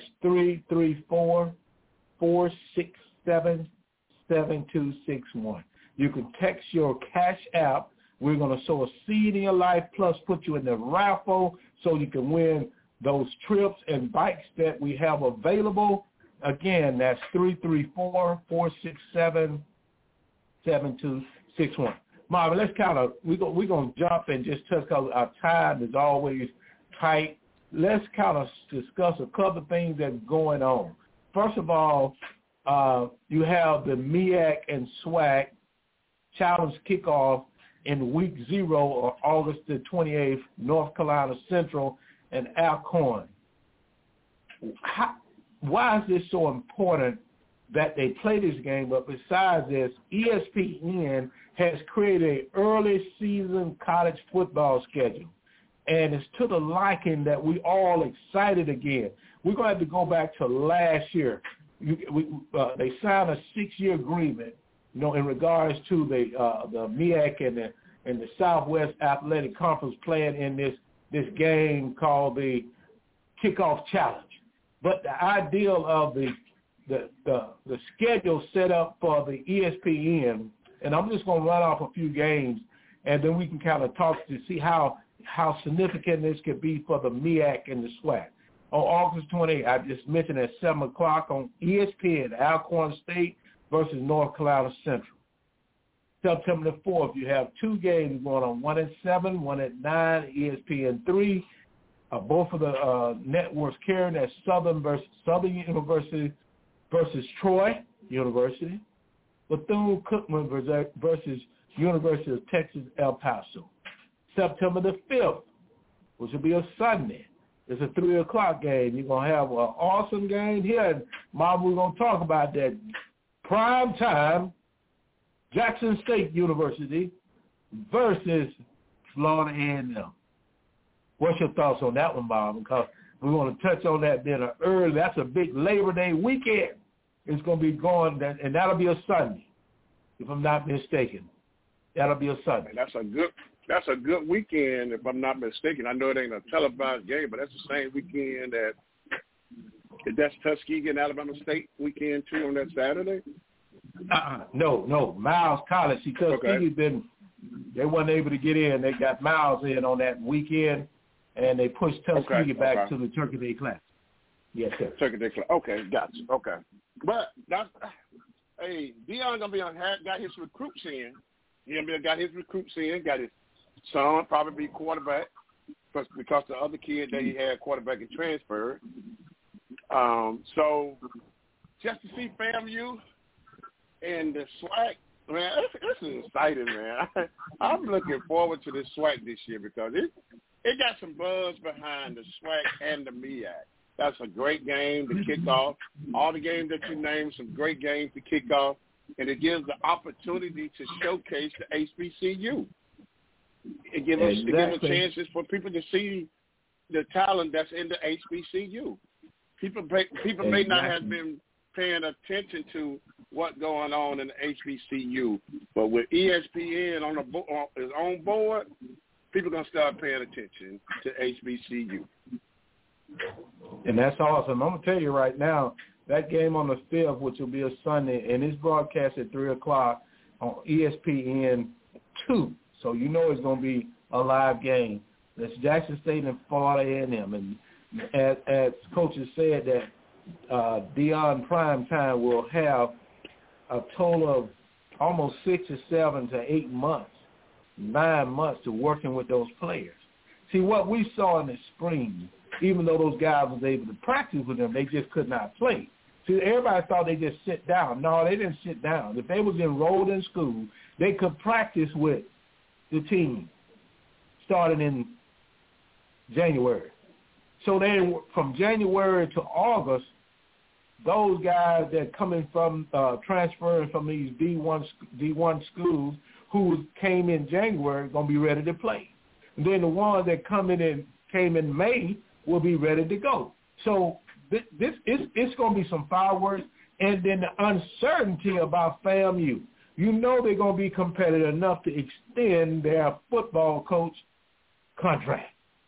334-467-7261. You can text your cash app. We're going to sow a seed in your life plus put you in the raffle so you can win those trips and bikes that we have available. Again, that's 334-467-7261. Marvin, let's we're going to jump and just touch because our time is always tight. Let's kind of discuss a couple of things that's going on. First of all, you have the MEAC and SWAC Challenge kickoff in week 0 or August the 28th, North Carolina Central and Alcorn. Why is this so important that they play this game? But besides this, ESPN has created an early season college football schedule. and it's to the liking that we all excited again. We're going to have to go back to last year. They signed a 6-year agreement, in regards to the MEAC and the Southwest Athletic Conference playing in this game called the Kickoff Challenge. But the ideal of the schedule set up for the ESPN, and I'm just going to run off a few games, and then we can kind of talk to see how significant this could be for the MEAC and the SWAC. On August 28th, I just mentioned at 7 o'clock on ESPN, Alcorn State versus North Carolina Central. September the 4th, you have 2 games going on, one at 7, one at 9, ESPN 3. Both of the networks carrying that Southern University versus Troy University. Bethune-Cookman versus University of Texas El Paso. September the 5th, which will be a Sunday. It's a 3 o'clock game. You're going to have an awesome game here. And, Mom, we're going to talk about that. Prime time, Jackson State University versus Florida A&M. What's your thoughts on that one, Bob? Because we want to touch on that then early. That's a big Labor Day weekend. It's going to be going, and that'll be a Sunday, if I'm not mistaken. That'll be a Sunday. That's a good weekend, if I'm not mistaken. I know it ain't a televised game, but that's the same weekend that's Tuskegee and Alabama State weekend too on that Saturday. No. Miles College. See, Tuskegee they weren't able to get in. They got Miles in on that weekend, and they pushed Tuskegee back to the Turkey Day Classic. Yes, sir. Turkey Day Classic. Okay, gotcha. Okay, but Deion got his recruits in. Got his son probably be quarterback because the other kid that he had quarterback and transferred. So just to see FAMU and the SWAC, man, this is exciting, man. I'm looking forward to this SWAC this year because it got some buzz behind the SWAC and the MEAC. That's a great game to kick off. All the games that you named, some great games to kick off, and it gives the opportunity to showcase the HBCU. It gives us chances for people to see the talent that's in the HBCU. People may not have been paying attention to what's going on in the HBCU, but with ESPN on his own board, people are going to start paying attention to HBCU. And that's awesome. I'm going to tell you right now, that game on the 5th, which will be a Sunday, and it's broadcast at 3 o'clock on ESPN 2. So you know it's going to be a live game. That's Jackson State and Florida A&M. And as coaches said that Deion Prime Time will have a total of almost 6 to 7 to 8 months, 9 months to working with those players. See, what we saw in the spring, even though those guys was able to practice with them, they just could not play. See, everybody thought they just sit down. No, they didn't sit down. If they was enrolled in school, they could practice with the team starting in January. So they, from January to August, those guys that coming from transferring from these D1 schools who came in January going to be ready to play. And then the ones that came in May will be ready to go. So it's going to be some fireworks. And then the uncertainty about FAMU. You know they're going to be competitive enough to extend their football coach contract.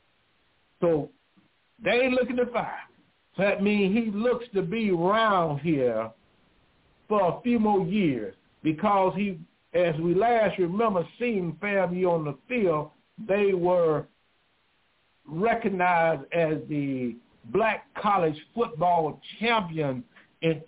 So they ain't looking to fire. So that means he looks to be around here for a few more years because he, as we last remember seeing FAMU on the field, they were recognized as the black college football champion in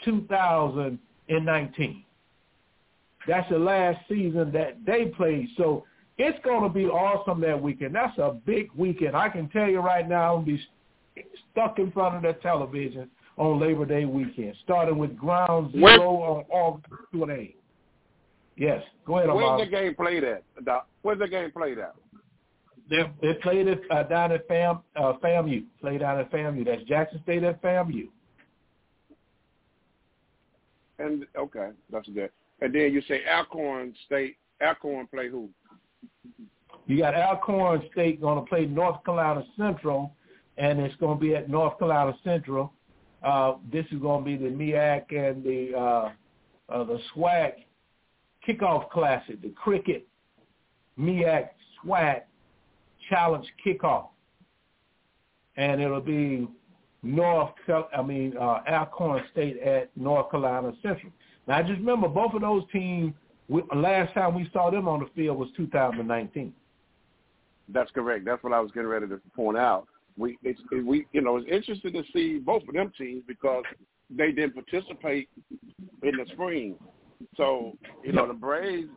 2019. That's the last season that they played. So it's going to be awesome that weekend. That's a big weekend. I can tell you right now, I'll be stuck in front of the television on Labor Day weekend, starting with Ground Zero on August 28th. Yes, go ahead, Amar. Where's the game played at, Doc? Where's the game played at? They played it down at FAMU. Played down at FAMU. That's Jackson State at FAMU. And okay, that's good. And then you say Alcorn State. Alcorn play who? You got Alcorn State going to play North Carolina Central, and it's going to be at North Carolina Central. This is going to be the MEAC and the SWAC kickoff classic, the Cricket MEAC SWAC Challenge kickoff, and it'll be Alcorn State at North Carolina Central. Now, just remember, both of those teams, last time we saw them on the field was 2019. That's correct. That's what I was getting ready to point out. It's interesting to see both of them teams because they didn't participate in the spring. So, the Braves,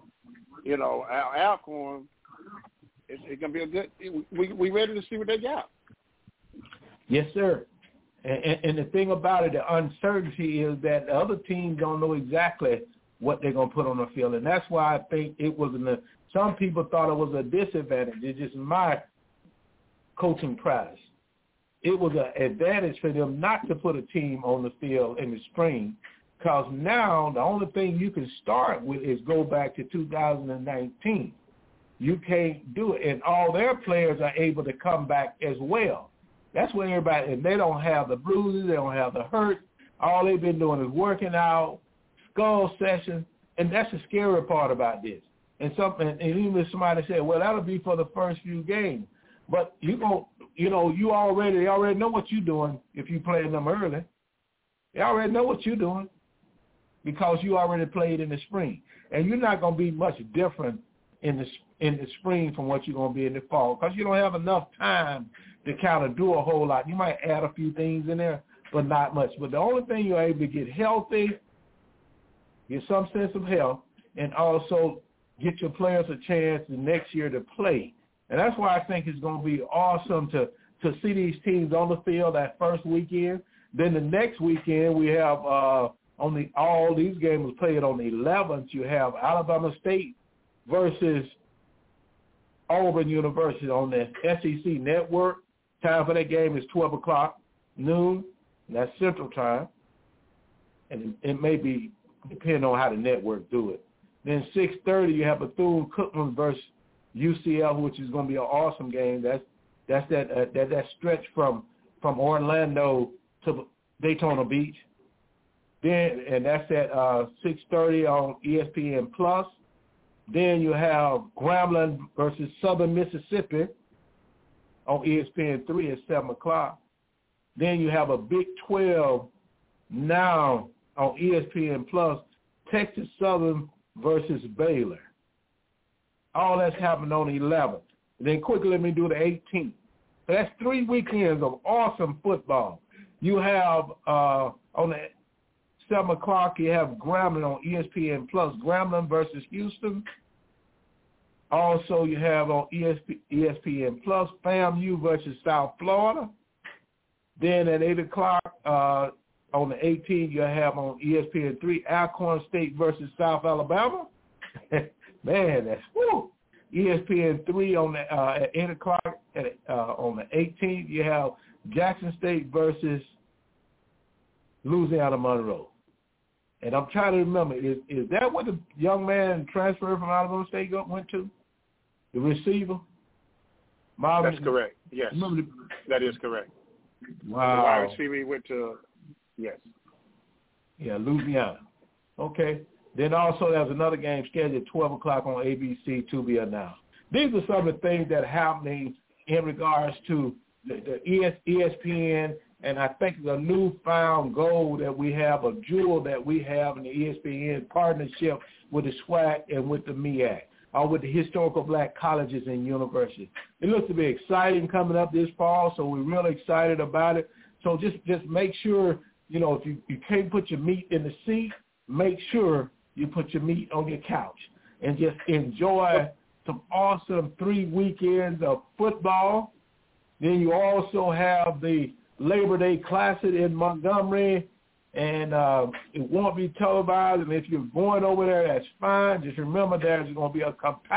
Alcorn, it's going to be a good – we ready to see what they got. Yes, sir. And the thing about it, the uncertainty is that the other teams don't know exactly what they're going to put on the field. And that's why I think it was some people thought it was a disadvantage. It's just my coaching prowess. It was an advantage for them not to put a team on the field in the spring because now the only thing you can start with is go back to 2019. You can't do it. And all their players are able to come back as well. That's where everybody, and they don't have the bruises, they don't have the hurt. All they've been doing is working out, skull sessions, and that's the scary part about this. And even if somebody said, well, that'll be for the first few games. But they already know what you're doing if you play them early. They already know what you're doing because you already played in the spring. And you're not going to be much different in the spring from what you're going to be in the fall because you don't have enough time to kind of do a whole lot. You might add a few things in there, but not much. But the only thing you're able to get healthy, get some sense of health, and also get your players a chance the next year to play. And that's why I think it's going to be awesome to see these teams on the field that first weekend. Then the next weekend we have all these games played on the 11th. You have Alabama State versus Auburn University on the SEC Network. Time for that game is 12 o'clock, noon, and that's Central Time. And it may be depending on how the network do it. Then 6:30, you have Bethune-Cookman versus UCL, which is going to be an awesome game. That's that stretch from Orlando to Daytona Beach. And that's at 6:30 on ESPN Plus. Then you have Grambling versus Southern Mississippi on ESPN3 at 7 o'clock. Then you have a Big 12 now on ESPN Plus, Texas Southern versus Baylor. All that's happening on the 11th. And then quickly let me do the 18th. So that's 3 weekends of awesome football. You have on the 7 o'clock, you have Grambling on ESPN Plus, Grambling versus Houston. Also, you have on ESPN Plus, FAMU versus South Florida. Then at 8 o'clock on the 18th, you have on ESPN3, Alcorn State versus South Alabama. Man, that's woo. ESPN3 on the at 8 o'clock on the 18th, you have Jackson State versus Louisiana Monroe. And I'm trying to remember, is that what the young man transferred from Alabama State went to? The receiver? Marvin? That's correct, yes. That is correct. Wow. The wide receiver he went to, yes. Yeah, Louisiana. Okay. Then also there's another game scheduled at 12 o'clock on ABC to be announced. These are some of the things that are happening in regards to the ESPN, and I think the newfound goal that we have, a jewel that we have in the ESPN partnership with the SWAC and with the MEAC, or with the historical black colleges and universities. It looks to be exciting coming up this fall, so we're really excited about it. So just make sure, if you can't put your meat in the seat, make sure you put your meat on your couch and just enjoy some awesome 3 weekends of football. Then you also have the Labor Day Classic in Montgomery, and it won't be televised. And if you're going over there, that's fine. Just remember there's going to be a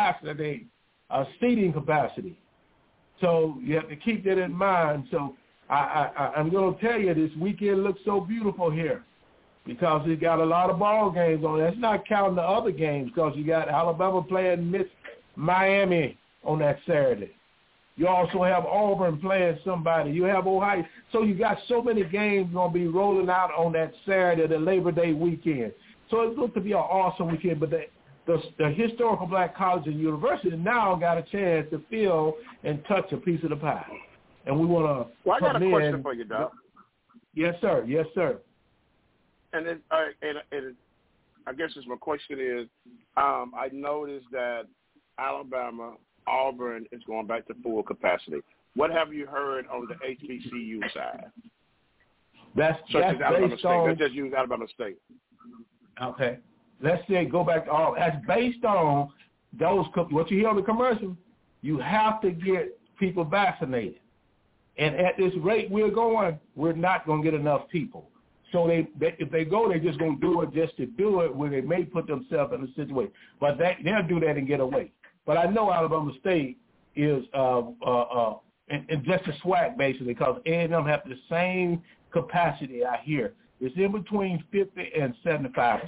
seating capacity. So you have to keep that in mind. So I'm going to tell you, this weekend looks so beautiful here because it got a lot of ball games on it. That's not counting the other games because you got Alabama playing Miami on that Saturday. You also have Auburn playing somebody. You have Ohio. So you got so many games going to be rolling out on that Saturday, the Labor Day weekend. So it's going to be an awesome weekend. But the historical black colleges and universities now got a chance to feel and touch a piece of the pie. And we want to Well, I got a question for you, Doc. Yes, sir. Yes, sir. And I guess my question is, I noticed that Alabama, Auburn is going back to full capacity. What have you heard on the HBCU side? That's Alabama State. Let's just use Alabama State. Okay. Let's say go back to all. That's based on those. What you hear on the commercial, you have to get people vaccinated. And at this rate we're going, we're not going to get enough people. So if they go, they're just going to do it just to do it, where they may put themselves in a situation. But they'll do that and get away. But I know Alabama State is and just a SWAC basically, because A&M have the same capacity I hear. It's in between 50 and 75%.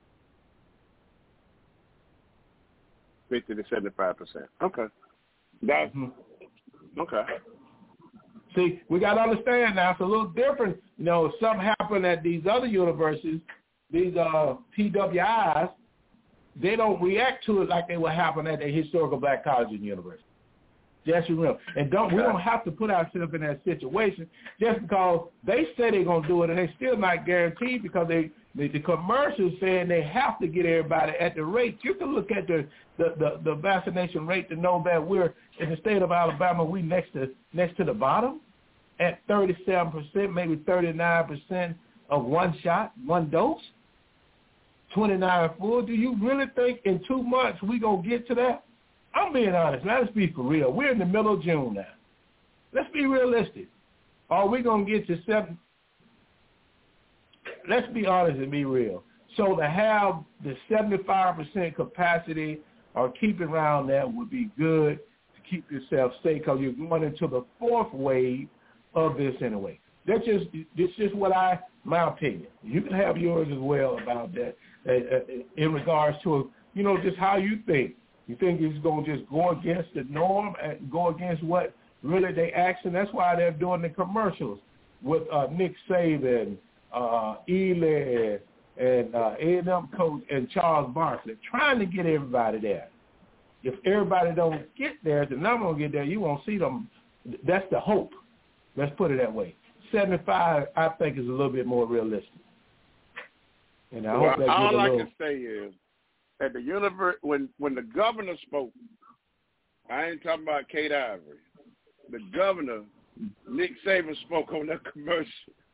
50 to 75%. Okay. That's okay. See, we got to understand now, it's a little different. You know, something happened at these other universities, these PWIs, they don't react to it like they would happen at the historical black colleges and universities. Just remember. And we don't have to put ourselves in that situation just because they say they're going to do it, and they still not guaranteed because the commercials saying they have to get everybody at the rate. You can look at the vaccination rate to know that we're, in the state of Alabama, we next to the bottom at 37%, maybe 39% of one shot, one dose, 29 full. Do you really think in 2 months we going to get to that? I'm being honest. Now, let's be for real. We're in the middle of June now. Let's be realistic. Are we going to get to 7? Let's be honest and be real. So to have the 75% capacity or keep it around that would be good to keep yourself safe, because you're going into the fourth wave of this anyway. That's just my opinion. You can have yours as well about that in regards to, just how you think. You think it's going to just go against the norm and go against what really they asking? That's why they're doing the commercials with Nick Saban, Ely, and A&M coach and Charles Barkley, trying to get everybody there. If everybody don't get there, if the number don't get there, you won't see them. That's the hope. Let's put it that way. 75, I think, is a little bit more realistic. And I hope that all I can say is, at the university, when the governor spoke, I ain't talking about Kate Ivory. The governor, Nick Saban, spoke on that commercial.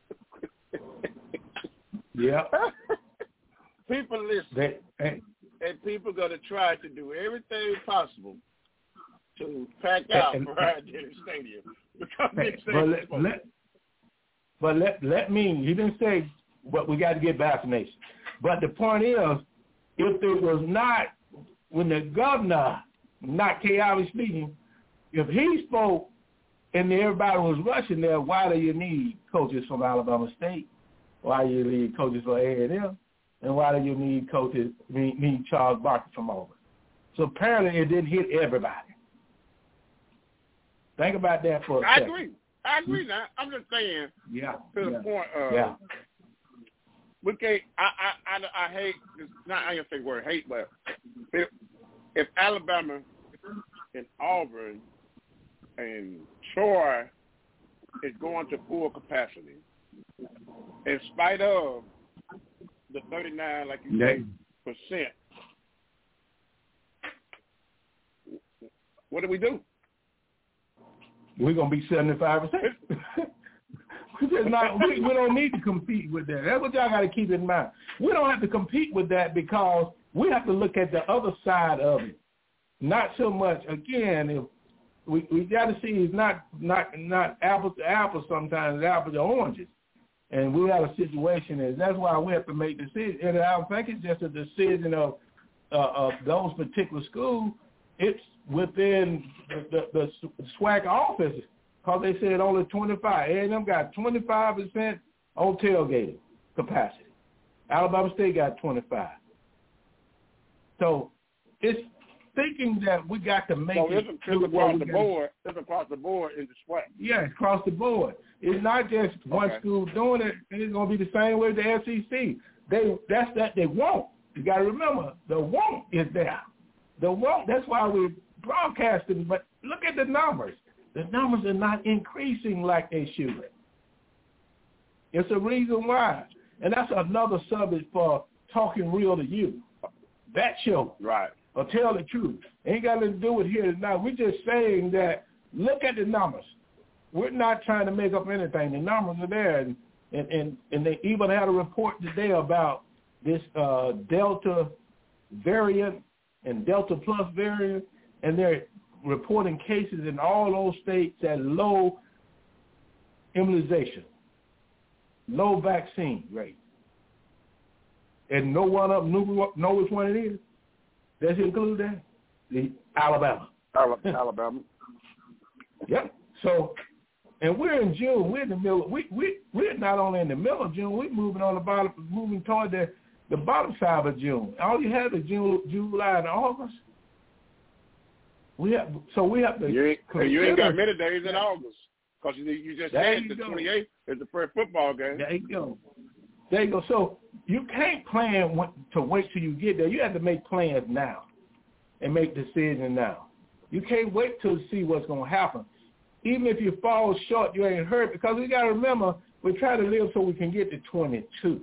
Yeah. People listen. And people going to try to do everything possible to pack out Bryant Denny Stadium. Because Nick Saban spoke. But let me, he didn't say, but we got to get vaccination. But the point is, if it was not, when the governor, not K. Ivy speaking, if he spoke and everybody was rushing there, why do you need coaches from Alabama State? Why do you need coaches from A&M? And why do you need need Charles Barkley from Auburn? So apparently it didn't hit everybody. Think about that for a second. I agree now. I'm just saying to the point of we can't. I hate. Not I don't say the word hate, but if Alabama and Auburn and Troy is going to full capacity, in spite of the 39, like you say, %, what do we do? We're gonna be 75%. We don't need to compete with that. That's what y'all got to keep in mind. We don't have to compete with that because we have to look at the other side of it. Not so much. Again, if we got to see it's not apples to apples. Sometimes it's apples to oranges, and we have a situation, and that's why we have to make decisions. And I don't think it's just a decision of those particular schools. It's within the SWAC office. Because they said only 25. A&M got 25% on tailgating capacity. Alabama State got 25. So thinking that we got to make it across the board. It's across the board in the sport. Yeah, it's across the board. It's not just one school doing it. It's going to be the same way with the SEC. They won't. You got to remember, the won't is there. The won't. That's why we're broadcasting. But look at the numbers. The numbers are not increasing like they should. It's a reason why. And that's another subject for Talking Real to You. That show. Right. Or Tell the Truth. Ain't got nothing to do with here tonight. We're just saying that look at the numbers. We're not trying to make up anything. The numbers are there. And they even had a report today about this Delta variant and Delta Plus variant, and they're reporting cases in all those states at low immunization, low vaccine rate. And no one up know which one it is. Does it include that? The Alabama. Alabama. Yep. So, and we're in June. We're in the middle. We're not only in the middle of June. We're moving on the bottom, moving toward the bottom side of June. All you have is June, July, and August. We have to. You ain't got many days in August because you just said the 28th is the first football game. There you go. There you go. So you can't plan to wait till you get there. You have to make plans now and make decisions now. You can't wait to see what's going to happen. Even if you fall short, you ain't hurt, because we got to remember, we're trying to live so we can get to 22.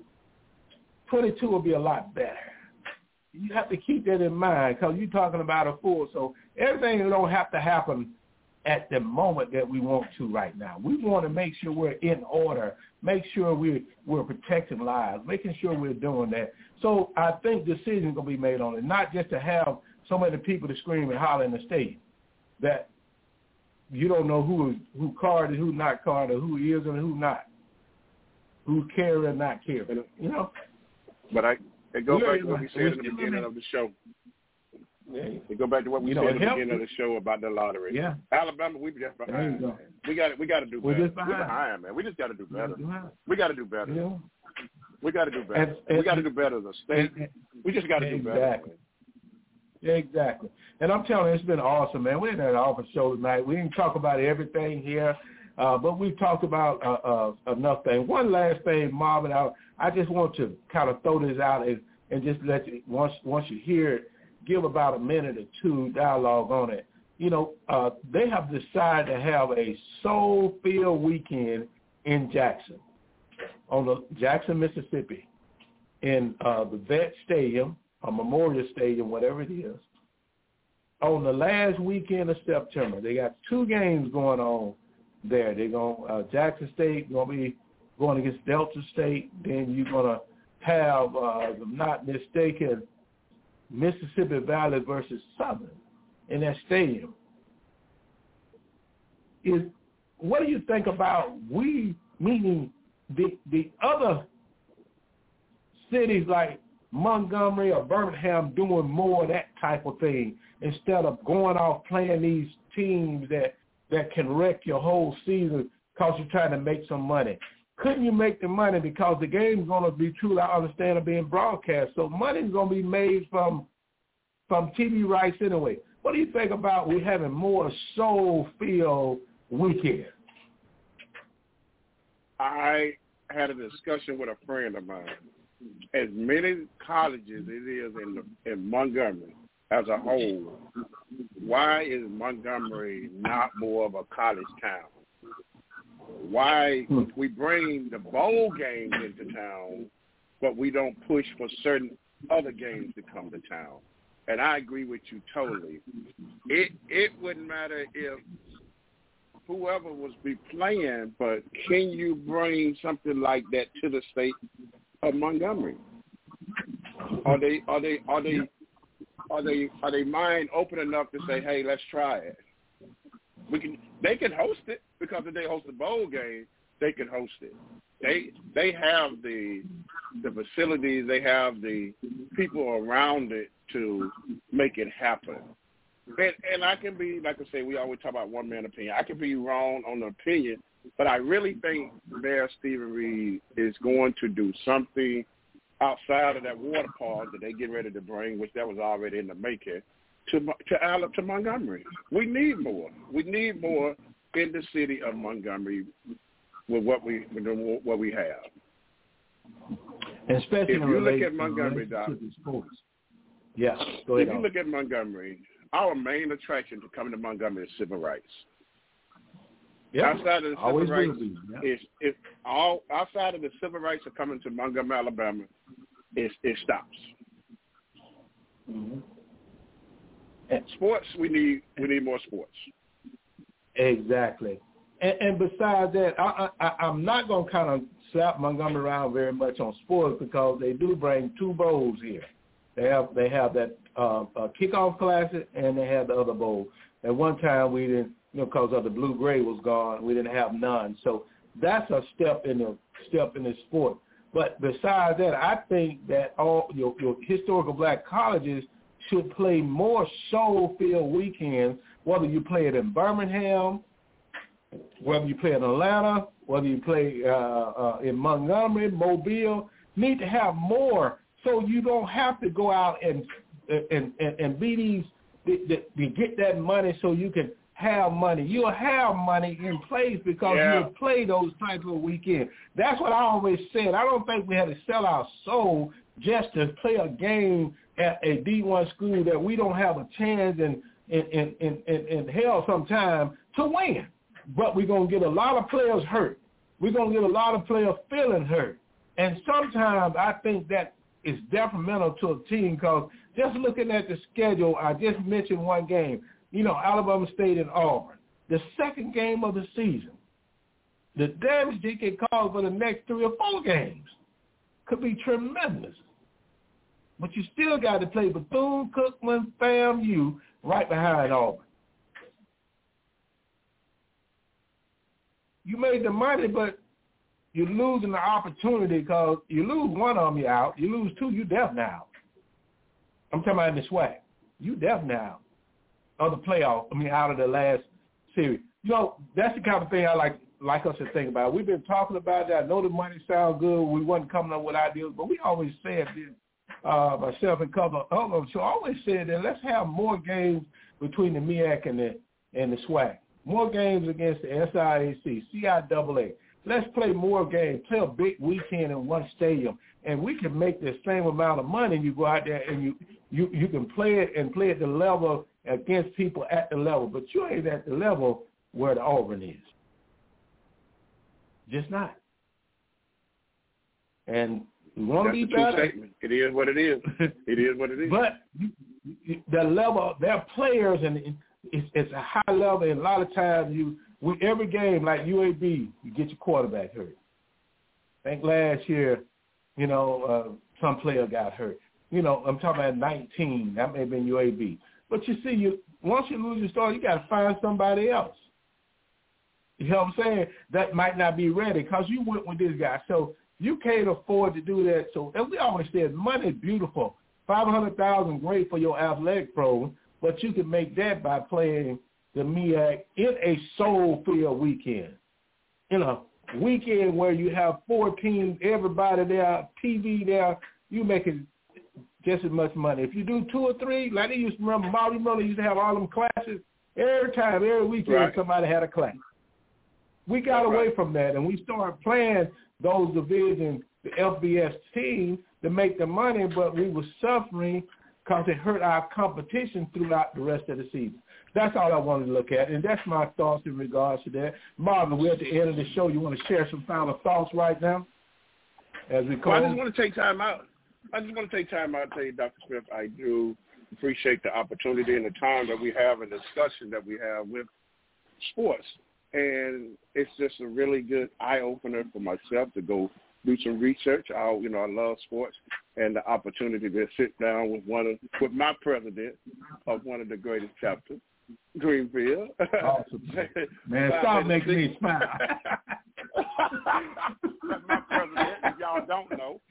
22 will be a lot better. You have to keep that in mind, because you're talking about a full. So everything don't have to happen at the moment that we want to right now. We want to make sure we're in order, make sure we're protecting lives, making sure we're doing that. So I think decisions going to be made on it, not just to have so many people to scream and holler in the stadium that you don't know who carded, who not carded, who is and who not, who care and not care. You know. But it goes back to what we said in the beginning of the show. Yeah. It go back to what we said at the beginning of the show about the lottery. Yeah. Alabama, we just behind. We got to do better. We're behind, man. We just got to do better. We got to do better. Yeah. We got to do better. We got to do better as a state. We just got to do better. Exactly. And I'm telling you, it's been awesome, man. We're in an awesome show tonight. We didn't talk about everything here, but we talked about enough things. One last thing, Marvin, I just want to kind of throw this out and just let you, once you hear it, give about a minute or two dialogue on it. You know, they have decided to have a soul-filled weekend in Jackson, Mississippi, in the Vet Stadium, or Memorial Stadium, whatever it is, on the last weekend of September. They got 2 games going on there. They're going Jackson State going to be going against Delta State. Then you're going to have, if I'm not mistaken, Mississippi Valley versus Southern in that stadium. What do you think about meaning the other cities like Montgomery or Birmingham doing more of that type of thing instead of going off playing these teams that can wreck your whole season because you're trying to make some money? Couldn't you make the money because the game's going to be truly, I understand, being broadcast, so money's going to be made from TV rights anyway. What do you think about we having more soul-filled weekend? I had a discussion with a friend of mine. As many colleges it is in Montgomery as a whole, why is Montgomery not more of a college town? Why we bring the bowl games into town, but we don't push for certain other games to come to town? And I agree with you totally. It wouldn't matter if whoever was be playing, but can you bring something like that to the state of Montgomery? Are they mind open enough to say, hey, let's try it? They can host it, because if they host the bowl game, they can host it. They have the facilities, they have the people around it to make it happen. And I can be, like I say, we always talk about one man opinion. I can be wrong on the opinion, but I really think Mayor Stephen Reed is going to do something outside of that water park that they get ready to bring, which that was already in the making, to Montgomery. We need more. We need more in the city of Montgomery with what we have. Especially if you look at Montgomery, Doc. Yeah, go ahead. If you look at Montgomery, our main attraction to coming to Montgomery is civil rights. Yep. Outside of the civil rights, yep. Outside of the civil rights of coming to Montgomery, Alabama, it stops. Mm-hmm. Sports, we need more sports. Exactly. And besides that, I'm not going to kind of slap Montgomery around very much on sports because they do bring two bowls here. They have that kickoff classic and they have the other bowl. At one time we didn't, because of the blue gray was gone, we didn't have none. So that's a step in the sport. But besides that, I think that all your historical black colleges should play more soul-filled weekends, whether you play it in Birmingham, whether you play in Atlanta, whether you play in Montgomery, Mobile. Need to have more so you don't have to go out and be to get that money so you can have money. You'll have money in place because you'll play those type of weekends. That's what I always said. I don't think we had to sell our soul just to play a game at a D1 school that we don't have a chance in hell sometime to win. But we're going to get a lot of players hurt. We're going to get a lot of players feeling hurt. And sometimes I think that is detrimental to a team because just looking at the schedule, I just mentioned one game, Alabama State and Auburn, the second game of the season. The damage they can cause for the next 3 or 4 games could be tremendous. But you still got to play Bethune-Cookman, FAMU right behind Auburn. You made the money, but you're losing the opportunity because you lose one of them, you're out. You lose 2, you definitely out. I'm talking about in the SWAC. You definitely out of the playoff. Out of the last series. That's the kind of thing I like us to think about. We've been talking about that. I know the money sounds good. We wasn't coming up with ideas, but we always said this. Myself and a couple of others, so I always said that let's have more games between the MEAC and the SWAC. More games against the SIAC, CIAA. Let's play more games. Play a big weekend in one stadium, and we can make the same amount of money. You go out there and you can play it and play at the level against people at the level, but you ain't at the level where the Auburn is. Just not. And we want to be better. Statement. It is what it is. It is what it is. But the level, their players, and it's a high level. And a lot of times, every game like UAB, you get your quarterback hurt. I think last year, some player got hurt. I'm talking about 19. That may have been UAB. But you see, once you lose your starter, you got to find somebody else. You know what I'm saying? That might not be ready because you went with this guy. So you can't afford to do that. So as we always said, money is beautiful. $500,000 great for your athletic program, but you can make that by playing the MEAC in a soul-filled weekend. Weekend where you have 4 teams, everybody there, TV there, you making just as much money. If you do 2 or 3, like they used to remember, Bobby Miller used to have all them classes. Every weekend somebody had a class. We got away from that, and we started playing those divisions, the FBS team, to make the money, but we were suffering because it hurt our competition throughout the rest of the season. That's all I wanted to look at, and that's my thoughts in regards to that. Marvin, we're at the end of the show. You want to share some final thoughts right now as we close? I just want to take time out. To tell you, Dr. Smith, I do appreciate the opportunity and the time that we have and the discussion that we have with sports. And it's just a really good eye-opener for myself to go do some research. I love sports, and the opportunity to sit down with my president of one of the greatest chapters, Greenville. Awesome. Man, stop making me smile. That's my president, if y'all don't know.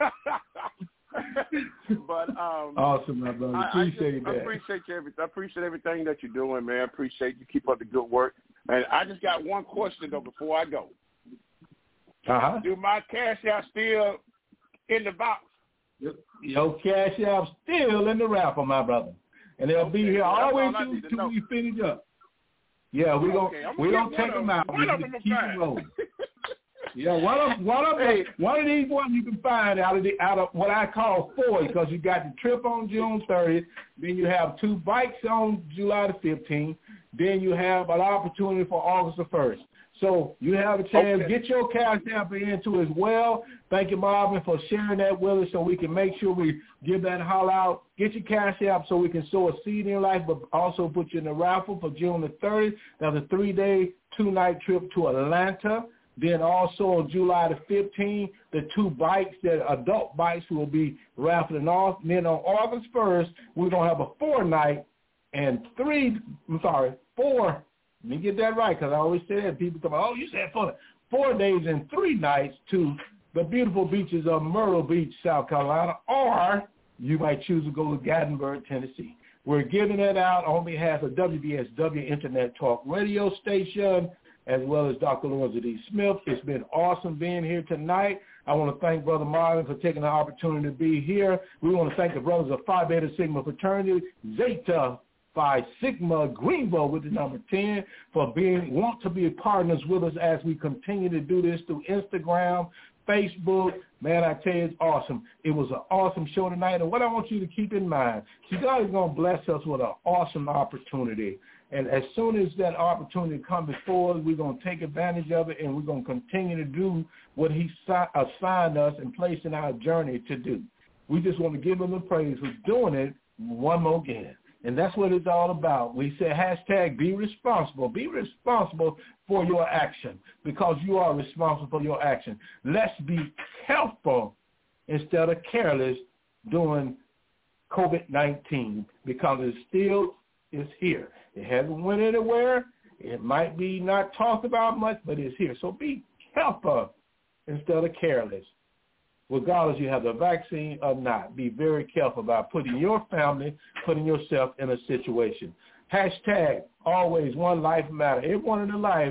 But awesome, my brother. I appreciate everything that you're doing, man. I appreciate you. Keep up the good work. And I just got one question though before I go. Do my Cash App still in the box? Your Cash App still in the wrapper, my brother. and they'll be here all the way till we finish up. Yeah, we don't take them out. We just keep them rolling. Yeah, one of these ones you can find out of what I call 4, because you got the trip on June 30th, then you have 2 bikes on July the 15th, then you have an opportunity for August the 1st. So you have a chance. Get your Cash App into as well. Thank you, Marvin, for sharing that with us so we can make sure we give that holler out. Get your Cash App so we can sow a seed in your life, but also put you in the raffle for June the 30th. That's a 3-day, 2-night trip to Atlanta. Then also on July the 15th, the 2 bikes, the adult bikes, will be raffling off. And then on August 1st, we're going to have a 4-night and 4. Let me get that right, because I always say that. People come, oh, you said 4 days and 3 nights to the beautiful beaches of Myrtle Beach, South Carolina, or you might choose to go to Gatlinburg, Tennessee. We're giving it out on behalf of WBSW Internet Talk Radio Station, as well as Dr. Lorenzo D. Smith. It's been awesome being here tonight. I want to thank Brother Marvin for taking the opportunity to be here. We want to thank the brothers of Phi Beta Sigma Fraternity, Zeta Phi Sigma Greenville with the number 10 for want to be partners with us as we continue to do this through Instagram, Facebook. Man, I tell you, it's awesome. It was an awesome show tonight. And what I want you to keep in mind, see, God is going to bless us with an awesome opportunity. And as soon as that opportunity comes before us, we're going to take advantage of it, and we're going to continue to do what he assigned us and placed in our journey to do. We just want to give him the praise for doing it one more again. And that's what it's all about. We say hashtag be responsible. Be responsible for your action, because you are responsible for your action. Let's be careful instead of careless during COVID-19, because it still is here. It hasn't went anywhere. It might be not talked about much, but it's here. So be careful instead of careless. Regardless you have the vaccine or not, be very careful about putting your family, putting yourself in a situation. Hashtag always one life matter. Every one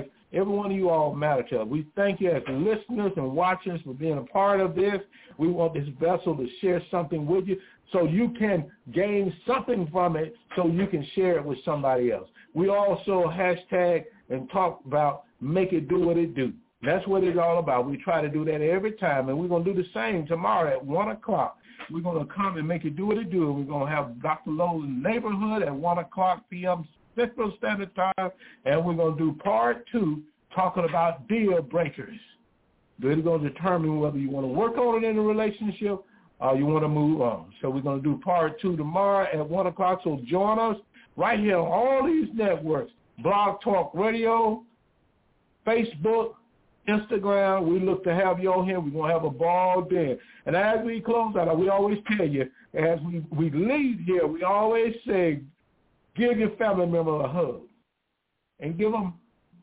of you all matter to us. We thank you as listeners and watchers for being a part of this. We want this vessel to share something with you so you can gain something from it so you can share it with somebody else. We also hashtag and talk about make it do what it do. That's what it's all about. We try to do that every time, and we're going to do the same tomorrow at 1 o'clock. We're going to come and make it do what it do. We're going to have Dr. Lowe's Neighborhood at 1 o'clock p.m. Central Standard Time, and we're going to do part 2 talking about deal breakers. We're going to determine whether you want to work on it in a relationship or you want to move on. So we're going to do part 2 tomorrow at 1 o'clock, so join us right here on all these networks, Blog Talk Radio, Facebook, Instagram. We look to have you on here. We're going to have a ball then. And as we close out, we always tell you, as we leave here, we always say, give your family member a hug and give them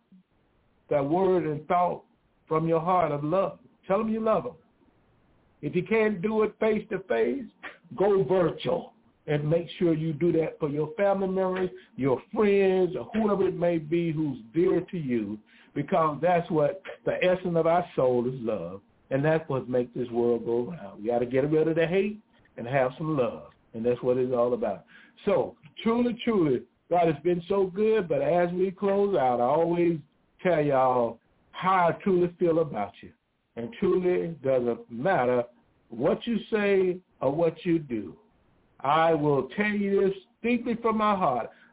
that word and thought from your heart of love. Tell them you love them. If you can't do it face-to-face, go virtual and make sure you do that for your family members, your friends, or whoever it may be who's dear to you, because that's what the essence of our soul is, love, and that's what makes this world go round. We got to get rid of the hate and have some love, and that's what it's all about. So, truly, truly, God has been so good, but as we close out, I always tell y'all how I truly feel about you, and truly doesn't matter what you say or what you do. I will tell you this deeply from my heart.